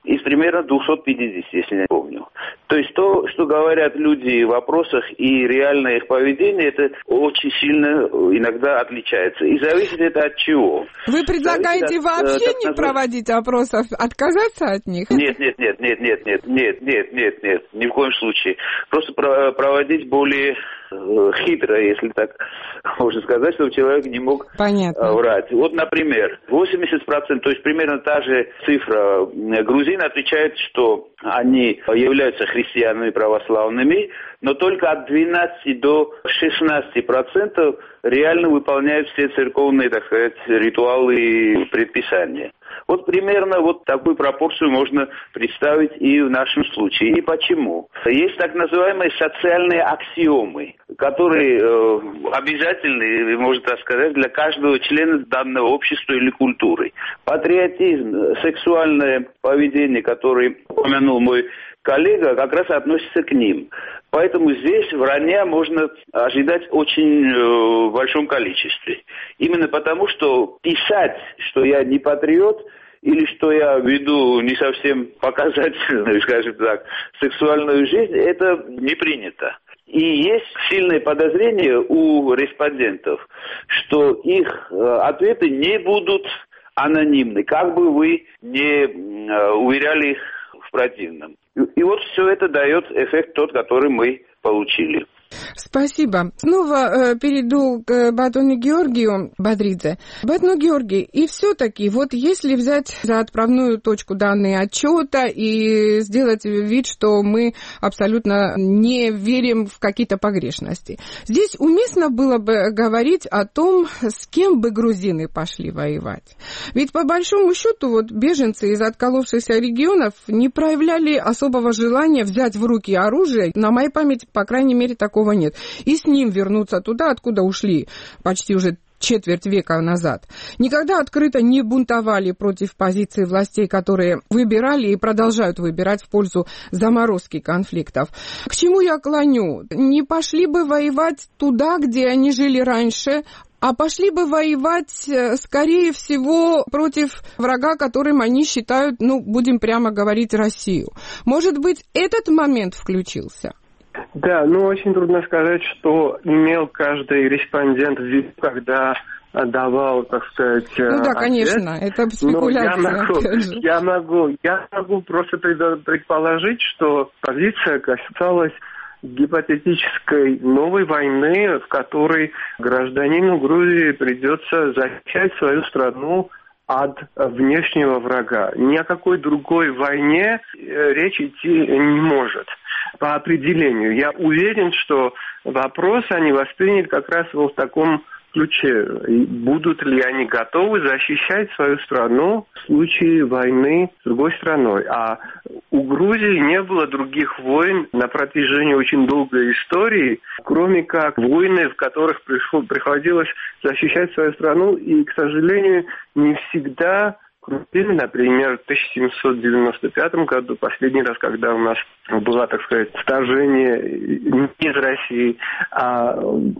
из примерно двести пятьдесят, если я помню. То есть то, что говорят люди в вопросах и реальное их поведение, это очень сильно иногда отличается. И зависит это от чего? Вы предлагаете от, вообще так, не так, проводить опросов, отказаться от них? Нет, нет, нет, нет, нет, нет, нет, нет, нет, нет, ни в коем случае. Просто проводить более хитро, если так можно сказать, чтобы человек не мог Понятно. врать. Вот, например, восемьдесят процентов, то есть примерно та же цифра грузин отвечает, что они являются христианами православными, но только от двенадцати до шестнадцати процентов реально выполняют все церковные, так сказать, ритуалы и предписания. Вот примерно вот такую пропорцию можно представить и в нашем случае. И почему? Есть так называемые социальные аксиомы, которые э, обязательны, можно так сказать, для каждого члена данного общества или культуры. Патриотизм, сексуальное поведение, которое упомянул мой коллега, как раз относится к ним. Поэтому здесь вранья можно ожидать очень э, в большом количестве. Именно потому, что писать, что я не патриот, или что я веду не совсем показательную, скажем так, сексуальную жизнь, это не принято. И есть сильное подозрение у респондентов, что их э, ответы не будут анонимны, как бы вы не э, уверяли их в противном. И вот все это дает эффект тот, который мы получили. Спасибо. Снова э, перейду к Батону Георгию Бодридзе. Батон Георгий, и все-таки, вот если взять за отправную точку данные отчета и сделать вид, что мы абсолютно не верим в какие-то погрешности, здесь уместно было бы говорить о том, с кем бы грузины пошли воевать. Ведь по большому счету вот беженцы из отколовшихся регионов не проявляли особого желания взять в руки оружие. На моей памяти, по крайней мере, такого нет. И с ним вернуться туда, откуда ушли почти уже четверть века назад. Никогда открыто не бунтовали против позиции властей, которые выбирали и продолжают выбирать в пользу заморозки конфликтов. К чему я клоню? Не пошли бы воевать туда, где они жили раньше, а пошли бы воевать, скорее всего, против врага, которым они считают, ну, будем прямо говорить, Россию. Может быть, этот момент включился? Да, ну очень трудно сказать, что имел каждый респондент в виду, когда давал, так сказать, ну да, ответ. Конечно, это спекуляция. Но я могу, я могу, я могу просто предположить, что позиция касалась гипотетической новой войны, в которой гражданину Грузии придется защищать свою страну от внешнего врага. Ни о какой другой войне речь идти не может. По определению. Я уверен, что вопрос они восприняли как раз вот в таком ключе. И будут ли они готовы защищать свою страну в случае войны с другой страной. А у Грузии не было других войн на протяжении очень долгой истории, кроме как войны, в которых приходилось защищать свою страну. И, к сожалению, не всегда крупными, например, в тысяча семьсот девяносто пятом году, последний раз, когда у нас было, так сказать, вторжение не из России, а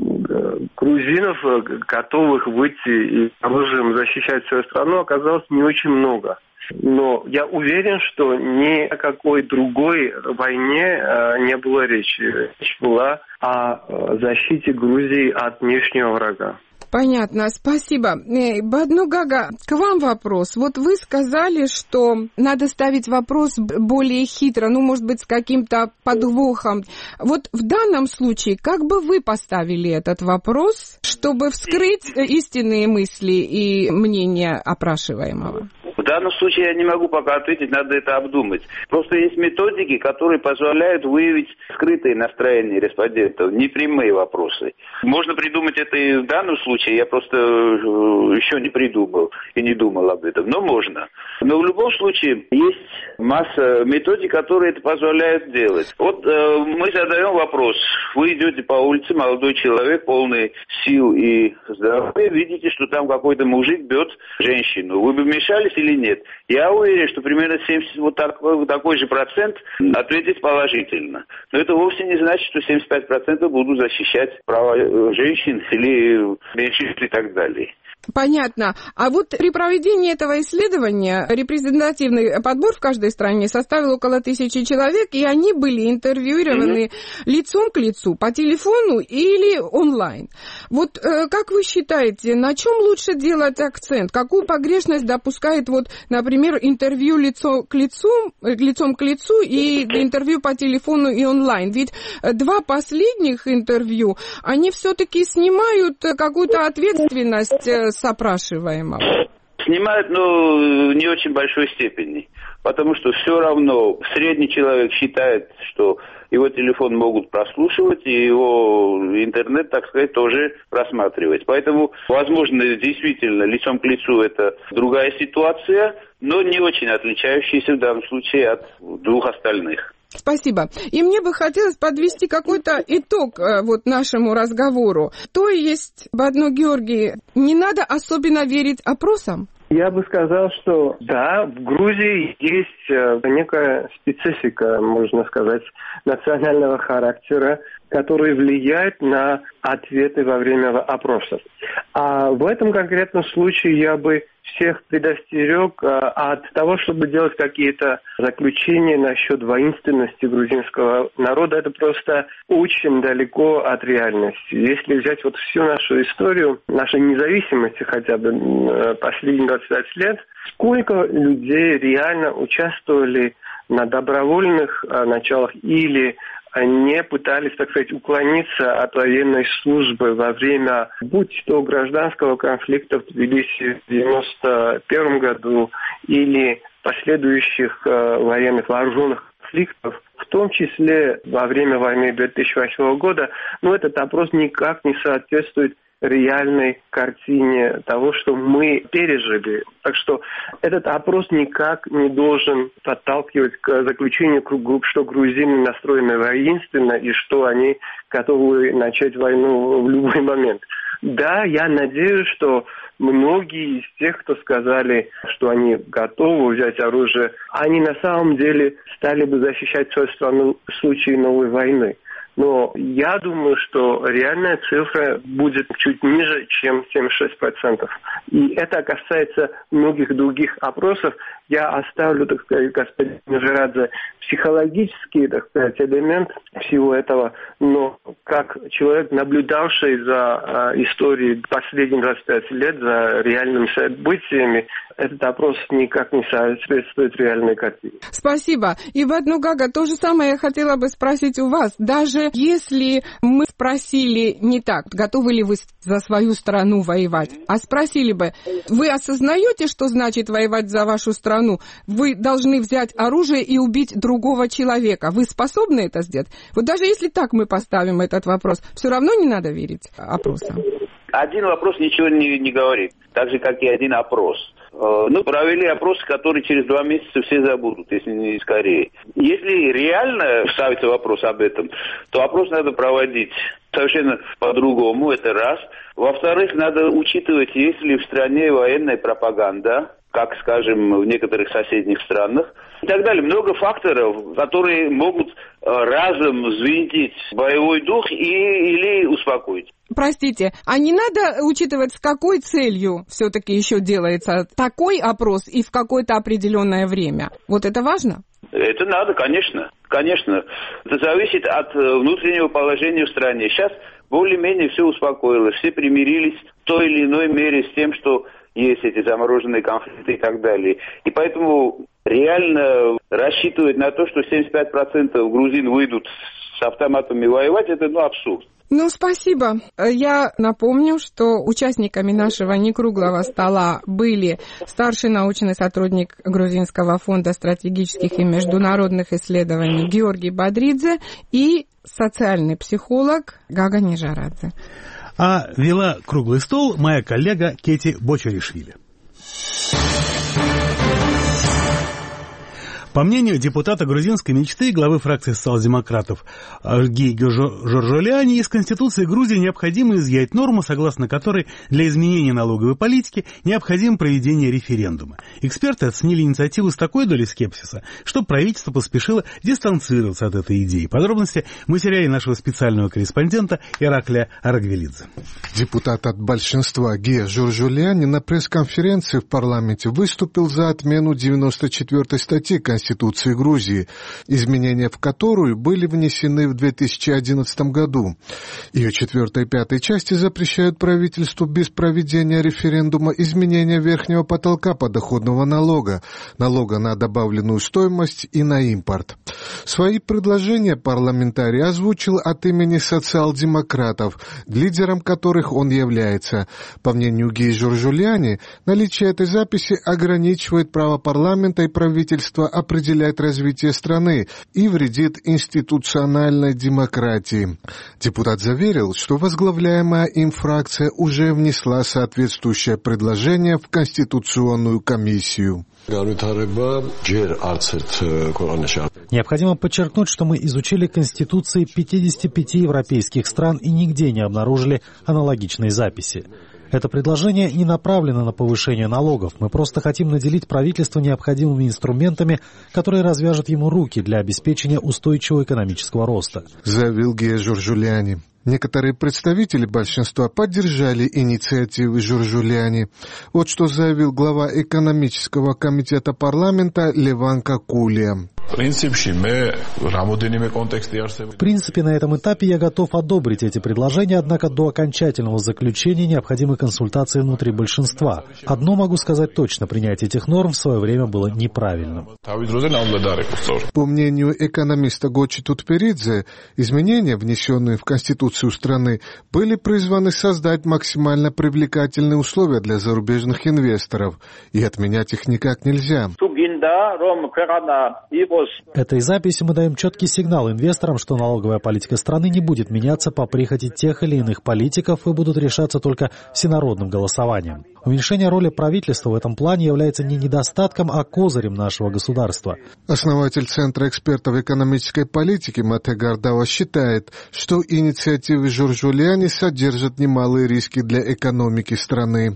грузинов, готовых выйти и оружием защищать свою страну, оказалось не очень много. Но я уверен, что ни о какой другой войне не было речи. Речь была о защите Грузии от внешнего врага. Понятно, спасибо. Бадну Гага, к вам вопрос. Вот вы сказали, что надо ставить вопрос более хитро, ну, может быть, с каким-то подвохом. Вот в данном случае, как бы вы поставили этот вопрос, чтобы вскрыть истинные мысли и мнения опрашиваемого? В данном случае я не могу пока ответить, надо это обдумать. Просто есть методики, которые позволяют выявить скрытые настроения респондентов, непрямые вопросы. Можно придумать это и в данном случае, я просто еще не придумал и не думал об этом, но можно. Но в любом случае есть масса методик, которые это позволяют делать. Вот э, мы задаем вопрос, вы идете по улице, молодой человек, полный сил и здоровья, видите, что там какой-то мужик бьет женщину. Вы бы вмешались или нет? Я уверен, что примерно семьдесят, вот так, такой же процент ответит положительно. Но это вовсе не значит, что семьдесят пять процентов будут защищать права женщин или меньшинств и так далее. Понятно. А вот при проведении этого исследования репрезентативный подбор в каждой стране составил около тысячи человек, и они были интервьюированы mm-hmm. лицом к лицу, по телефону или онлайн. Вот э, как вы считаете, на чем лучше делать акцент? Какую погрешность допускает, вот, например, интервью лицо к лицу, лицом к лицу и интервью по телефону и онлайн? Ведь два последних интервью, они все-таки снимают какую-то ответственность с опрашиваемого. Снимают, но не очень большой степени. Потому что все равно средний человек считает, что его телефон могут прослушивать, и его интернет, так сказать, тоже просматривать. Поэтому, возможно, действительно, лицом к лицу это другая ситуация, но не очень отличающаяся в данном случае от двух остальных. Спасибо. И мне бы хотелось подвести какой-то итог вот нашему разговору. То есть, Бадно Георгий, не надо особенно верить опросам? Я бы сказал, что да, в Грузии есть некая специфика, можно сказать, национального характера, который влияет на ответы во время опросов. А в этом конкретном случае я бы всех предостерег от того, чтобы делать какие-то заключения насчет воинственности грузинского народа. Это просто очень далеко от реальности. Если взять вот всю нашу историю, нашей независимости хотя бы последние двадцать пять лет, сколько людей реально участвовали на добровольных началах или не пытались, так сказать, уклониться от военной службы во время, будь то гражданского конфликта в Тбилиси в девяносто первом году или последующих э, военных вооруженных конфликтов, в том числе во время войны две тысячи восьмого года, но этот опрос никак не соответствует реальной картине того, что мы пережили. Так что этот опрос никак не должен подталкивать к заключению групп, что грузины настроены воинственно и что они готовы начать войну в любой момент. Да, я надеюсь, что многие из тех, кто сказали, что они готовы взять оружие, они на самом деле стали бы защищать свою страну в случае новой войны. Но я думаю, что реальная цифра будет чуть ниже, чем семьдесят шесть процентов. И это касается многих других опросов. Я оставлю, так сказать, господину Жирадзе психологический, так сказать, элемент всего этого. Но как человек, наблюдавший за э, историей последних двадцати пяти лет, за реальными событиями, этот опрос никак не соответствует реальной картине. Спасибо. И Бадно Гага, то же самое я хотела бы спросить у вас. Даже если мы спросили не так, готовы ли вы за свою страну воевать, а спросили бы, вы осознаете, что значит воевать за вашу страну? Вы должны взять оружие и убить другого человека. Вы способны это сделать? Вот даже если так мы поставим этот вопрос, все равно не надо верить опросам. Один вопрос ничего не, не говорит, так же, как и один опрос. Ну, провели опросы, которые через два месяца все забудут, если не скорее. Если реально ставится вопрос об этом, то опрос надо проводить совершенно по-другому, это раз. Во-вторых, надо учитывать, есть ли в стране военная пропаганда, как, скажем, в некоторых соседних странах, и так далее. Много факторов, которые могут разом взвинтить боевой дух и, или успокоить. Простите, а не надо учитывать, с какой целью все-таки еще делается такой опрос и в какое-то определенное время? Вот это важно? Это надо, конечно. Конечно. Это зависит от внутреннего положения в стране. Сейчас более-менее все успокоилось, все примирились в той или иной мере с тем, что есть эти замороженные конфликты и так далее. И поэтому реально рассчитывать на то, что семьдесят пять процентов грузин выйдут с автоматами воевать, это ну, абсурд. Ну, спасибо. Я напомню, что участниками нашего некруглого стола были старший научный сотрудник Грузинского фонда стратегических и международных исследований Георгий Бодридзе и социальный психолог Гага Нижарадзе. А вела круглый стол моя коллега Кети Бочаришвили. По мнению депутата грузинской мечты, главы фракции социал-демократов Ги Жоржолиани, из Конституции Грузии необходимо изъять норму, согласно которой для изменения налоговой политики необходимо проведение референдума. Эксперты оценили инициативу с такой долей скепсиса, что правительство поспешило дистанцироваться от этой идеи. Подробности в материале нашего специального корреспондента Ираклия Арагвелидзе. Депутат от большинства Ги Жоржолиани на пресс-конференции в парламенте выступил за отмену девяносто четвёртой статьи Конституции Грузии, изменения в которую были внесены в две тысячи одиннадцатом году. Ее четвертой и пятой части запрещают правительству без проведения референдума изменения верхнего потолка подоходного налога, налога на добавленную стоимость и на импорт. Свои предложения парламентарий озвучил от имени социал-демократов, лидером которых он является. По мнению Ги Жоржолиани, наличие этой записи ограничивает право парламента и правительства определять развитие страны и вредит институциональной демократии. Депутат заверил, что возглавляемая им фракция уже внесла соответствующее предложение в Конституционную комиссию. Необходимо подчеркнуть, что мы изучили конституции пятидесяти пяти европейских стран и нигде не обнаружили аналогичной записи. Это предложение не направлено на повышение налогов. Мы просто хотим наделить правительство необходимыми инструментами, которые развяжут ему руки для обеспечения устойчивого экономического роста, заявил Ги Жоржолиани. Некоторые представители большинства поддержали инициативы Жоржолиани. Вот что заявил глава экономического комитета парламента Леван Какулия. В принципе, на этом этапе я готов одобрить эти предложения, однако до окончательного заключения необходимы консультации внутри большинства. Одно могу сказать точно, принятие этих норм в свое время было неправильным. По мнению экономиста Гочи Тутперидзе, изменения, внесенные в Конституцию страны, были призваны создать максимально привлекательные условия для зарубежных инвесторов, и отменять их никак нельзя. Этой записью мы даем четкий сигнал инвесторам, что налоговая политика страны не будет меняться по прихоти тех или иных политиков и будут решаться только всенародным голосованием. Уменьшение роли правительства в этом плане является не недостатком, а козырем нашего государства. Основатель Центра экспертов экономической политики Мате Гардава считает, что инициативы Жоржолиани содержат немалые риски для экономики страны.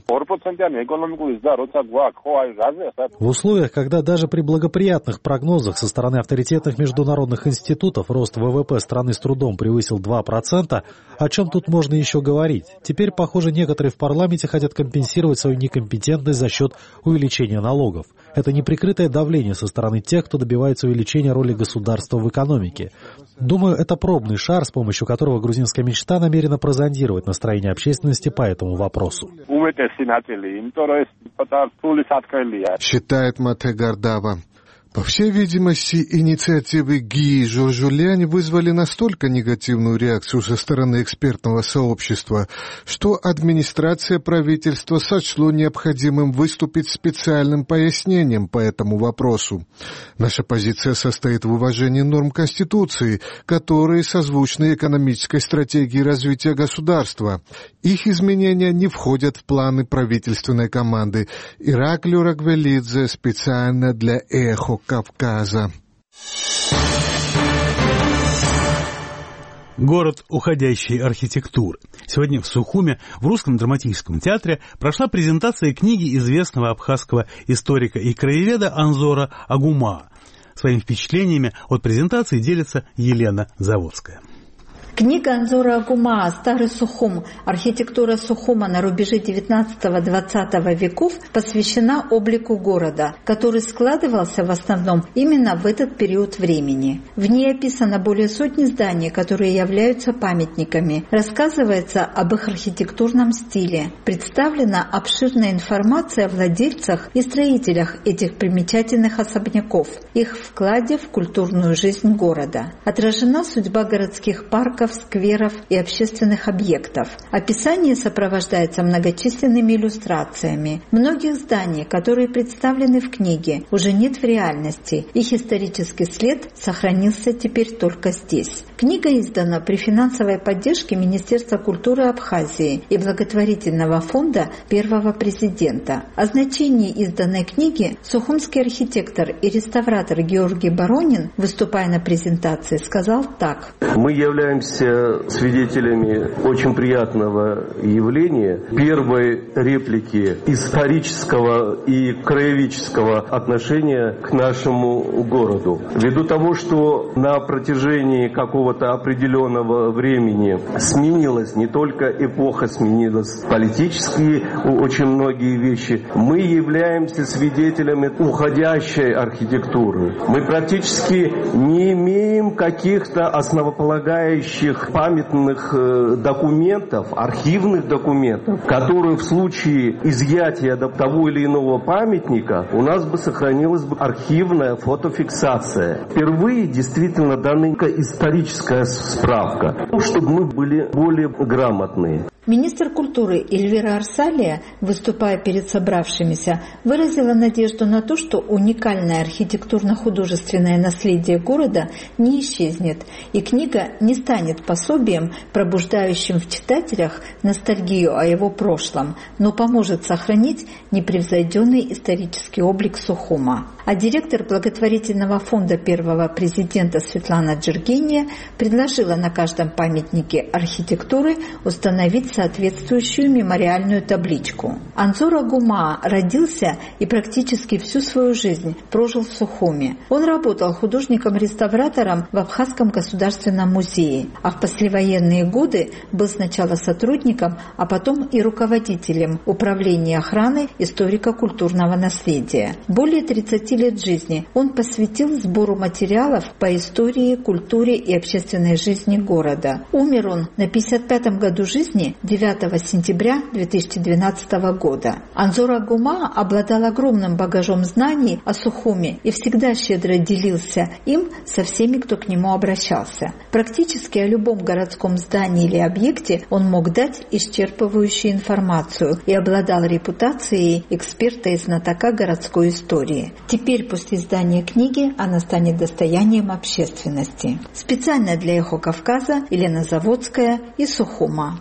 В условиях, когда даже при благоприятных прогнозах со стороны авторитетных международных институтов рост ВВП страны с трудом превысил два процента, о чем тут можно еще говорить? Теперь, похоже, некоторые в парламенте хотят компенсировать свою некомпетентность за счет увеличения налогов. Это неприкрытое давление со стороны тех, кто добивается увеличения роли государства в экономике. Думаю, это пробный шар, с помощью которого грузинская мечта намерена прозондировать настроение общественности по этому вопросу. Считает Мате Гардава. По всей видимости, инициативы Ги и Жоржолиани вызвали настолько негативную реакцию со стороны экспертного сообщества, что администрация правительства сочло необходимым выступить с специальным пояснением по этому вопросу. Наша позиция состоит в уважении норм Конституции, которые созвучны экономической стратегии развития государства. Их изменения не входят в планы правительственной команды. Ираклий Арагвелидзе специально для «Эхо Кавказа». Город уходящей архитектуры. Сегодня в Сухуме в Русском драматическом театре прошла презентация книги известного абхазского историка и краеведа Анзора Агума. Своими впечатлениями от презентации делится Елена Заводская. Книга Анзора Агума «Старый Сухум. Архитектура Сухума на рубеже девятнадцатого-двадцатого веков» посвящена облику города, который складывался в основном именно в этот период времени. В ней описано более сотни зданий, которые являются памятниками. Рассказывается об их архитектурном стиле. Представлена обширная информация о владельцах и строителях этих примечательных особняков, их вкладе в культурную жизнь города. Отражена судьба городских парков парков, скверов и общественных объектов. Описание сопровождается многочисленными иллюстрациями. Многих зданий, которые представлены в книге, уже нет в реальности. Их исторический след сохранился теперь только здесь. Книга издана при финансовой поддержке Министерства культуры Абхазии и благотворительного фонда первого президента. О значении изданной книги сухумский архитектор и реставратор Георгий Баронин, выступая на презентации, сказал так. Мы являемся свидетелями очень приятного явления, первой реплики исторического и краеведческого отношения к нашему городу. Ввиду того, что на протяжении какого-то определенного времени сменилась не только эпоха, сменилась политические очень многие вещи, мы являемся свидетелями уходящей архитектуры. Мы практически не имеем каких-то основополагающих памятных документов, архивных документов, которые в случае изъятия того или иного памятника у нас бы сохранилась бы архивная фотофиксация. Впервые действительно дана историческая справка, чтобы мы были более грамотные. Министр культуры Эльвира Арсалия, выступая перед собравшимися, выразила надежду на то, что уникальное архитектурно-художественное наследие города не исчезнет, и книга не станет пособием, пробуждающим в читателях ностальгию о его прошлом, но поможет сохранить непревзойденный исторический облик Сухума. А директор благотворительного фонда первого президента Светлана Джергения предложила на каждом памятнике архитектуры установить соответствующую мемориальную табличку. Анзор Агума родился и практически всю свою жизнь прожил в Сухуме. Он работал художником-реставратором в Абхазском государственном музее, а в послевоенные годы был сначала сотрудником, а потом и руководителем управления охраны историко-культурного наследия. Более тридцати лет жизни он посвятил сбору материалов по истории, культуре и общественной жизни города. Умер он на пятьдесят пятом году жизни, девятого сентября две тысячи двенадцатого года. Анзор Агума обладал огромным багажом знаний о Сухуме и всегда щедро делился им со всеми, кто к нему обращался. Практически о любом городском здании или объекте он мог дать исчерпывающую информацию и обладал репутацией эксперта и знатока городской истории. Теперь, после издания книги, она станет достоянием общественности. Специально для «Эхо Кавказа» Елена Заводская из Сухума.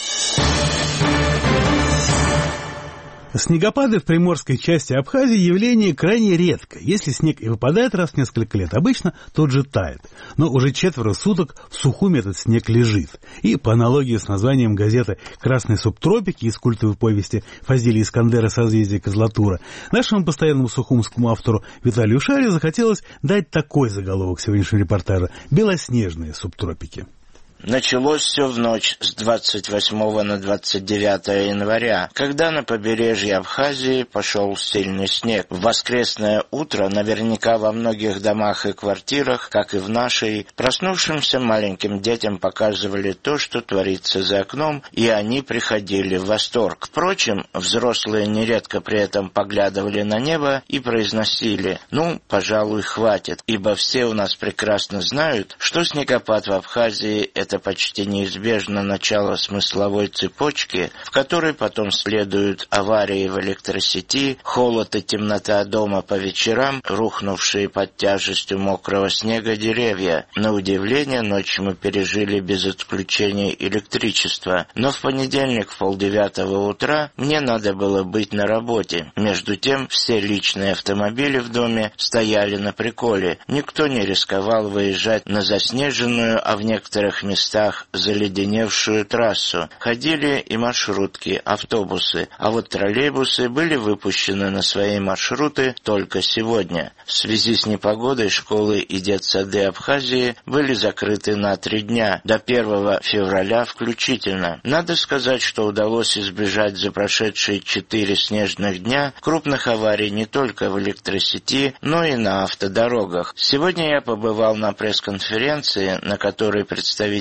Снегопады в приморской части Абхазии явление крайне редко. Если снег и выпадает раз в несколько лет, обычно тот же тает. Но уже четверо суток в Сухуме этот снег лежит. И по аналогии с названием газеты «Красные субтропики» из культовой повести Фазилия Искандера «Созвездие Козлатура», нашему постоянному сухумскому автору Виталию Шаре захотелось дать такой заголовок сегодняшнего репортажа «Белоснежные субтропики». Началось все в ночь с двадцать восьмого на двадцать девятое января, когда на побережье Абхазии пошел сильный снег. В воскресное утро наверняка во многих домах и квартирах, как и в нашей, проснувшимся маленьким детям показывали то, что творится за окном, и они приходили в восторг. Впрочем, взрослые нередко при этом поглядывали на небо и произносили: «Ну, пожалуй, хватит», ибо все у нас прекрасно знают, что снегопад в Абхазии – это почти неизбежно начало смысловой цепочки, в которой потом следуют аварии в электросети, холод и темнота дома по вечерам, рухнувшие под тяжестью мокрого снега деревья. На удивление, ночь мы пережили без отключения электричества, но в понедельник в полдевятого утра мне надо было быть на работе. Между тем, все личные автомобили в доме стояли на приколе. Никто не рисковал выезжать на заснеженную, а в некоторых местах заледеневшую трассу. Ходили и маршрутки, автобусы, а вот троллейбусы были выпущены на свои маршруты только сегодня. В связи с непогодой школы и детсады Абхазии были закрыты на три дня, до первого февраля включительно. Надо сказать, что удалось избежать за прошедшие четыре снежных дня крупных аварий не только в электросети, но и на автодорогах. Сегодня я побывал на пресс-конференции, на которой представители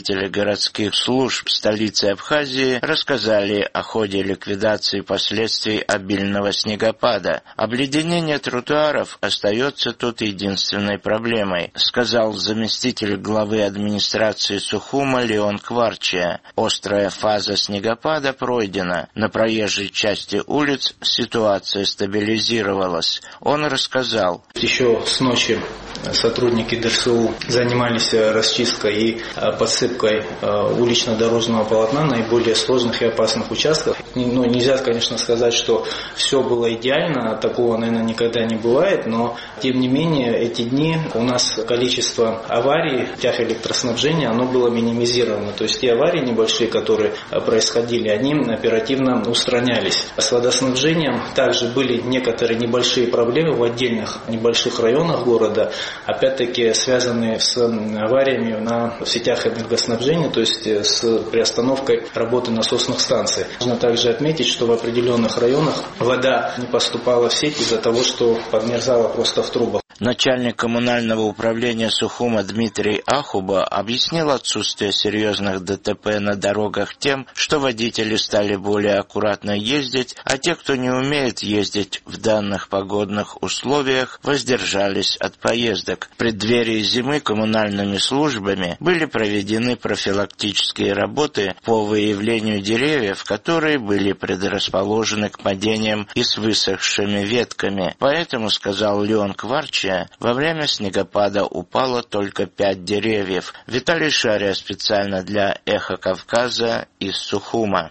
представители городских служб столицы Абхазии рассказали о ходе ликвидации последствий обильного снегопада. Обледенение тротуаров остается тут единственной проблемой, сказал заместитель главы администрации Сухума Леон Кварчия. Острая фаза снегопада пройдена. На проезжей части улиц ситуация стабилизировалась. Он рассказал. Еще с ночи сотрудники ДРСУ занимались расчисткой и подсыпкой улично-дорожного полотна на наиболее сложных и опасных участках. Ну, нельзя, конечно, сказать, что все было идеально, такого, наверное, никогда не бывает, но, тем не менее, эти дни у нас количество аварий в путях электроснабжения, оно было минимизировано. То есть те аварии небольшие, которые происходили, они оперативно устранялись. С водоснабжением также были некоторые небольшие проблемы в отдельных небольших районах города, опять-таки связанные с авариями на сетях энергоснабжения, то есть с приостановкой работы насосных станций. Можно также отметить, что в определенных районах вода не поступала в сеть из-за того, что подмерзала просто в трубах. Начальник коммунального управления Сухума Дмитрий Ахуба объяснил отсутствие серьезных ДТП на дорогах тем, что водители стали более аккуратно ездить, а те, кто не умеет ездить в данных погодных условиях, воздержались от поездок. В преддверии зимы коммунальными службами были проведены профилактические работы по выявлению деревьев, которые были предрасположены к падениям и с высохшими ветками. Поэтому, сказал Леон Кварчия, во время снегопада упало только пять деревьев. Виталий Шария специально для «Эхо Кавказа» из Сухума.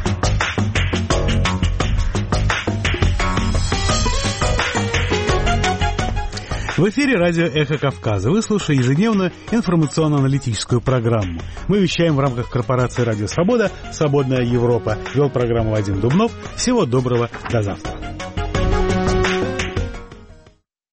В эфире радио «Эхо Кавказа». Вы слушаете ежедневную информационно-аналитическую программу. Мы вещаем в рамках корпорации «Радио Свобода», «Свободная Европа». Вел программу Вадим Дубнов. Всего доброго, до завтра.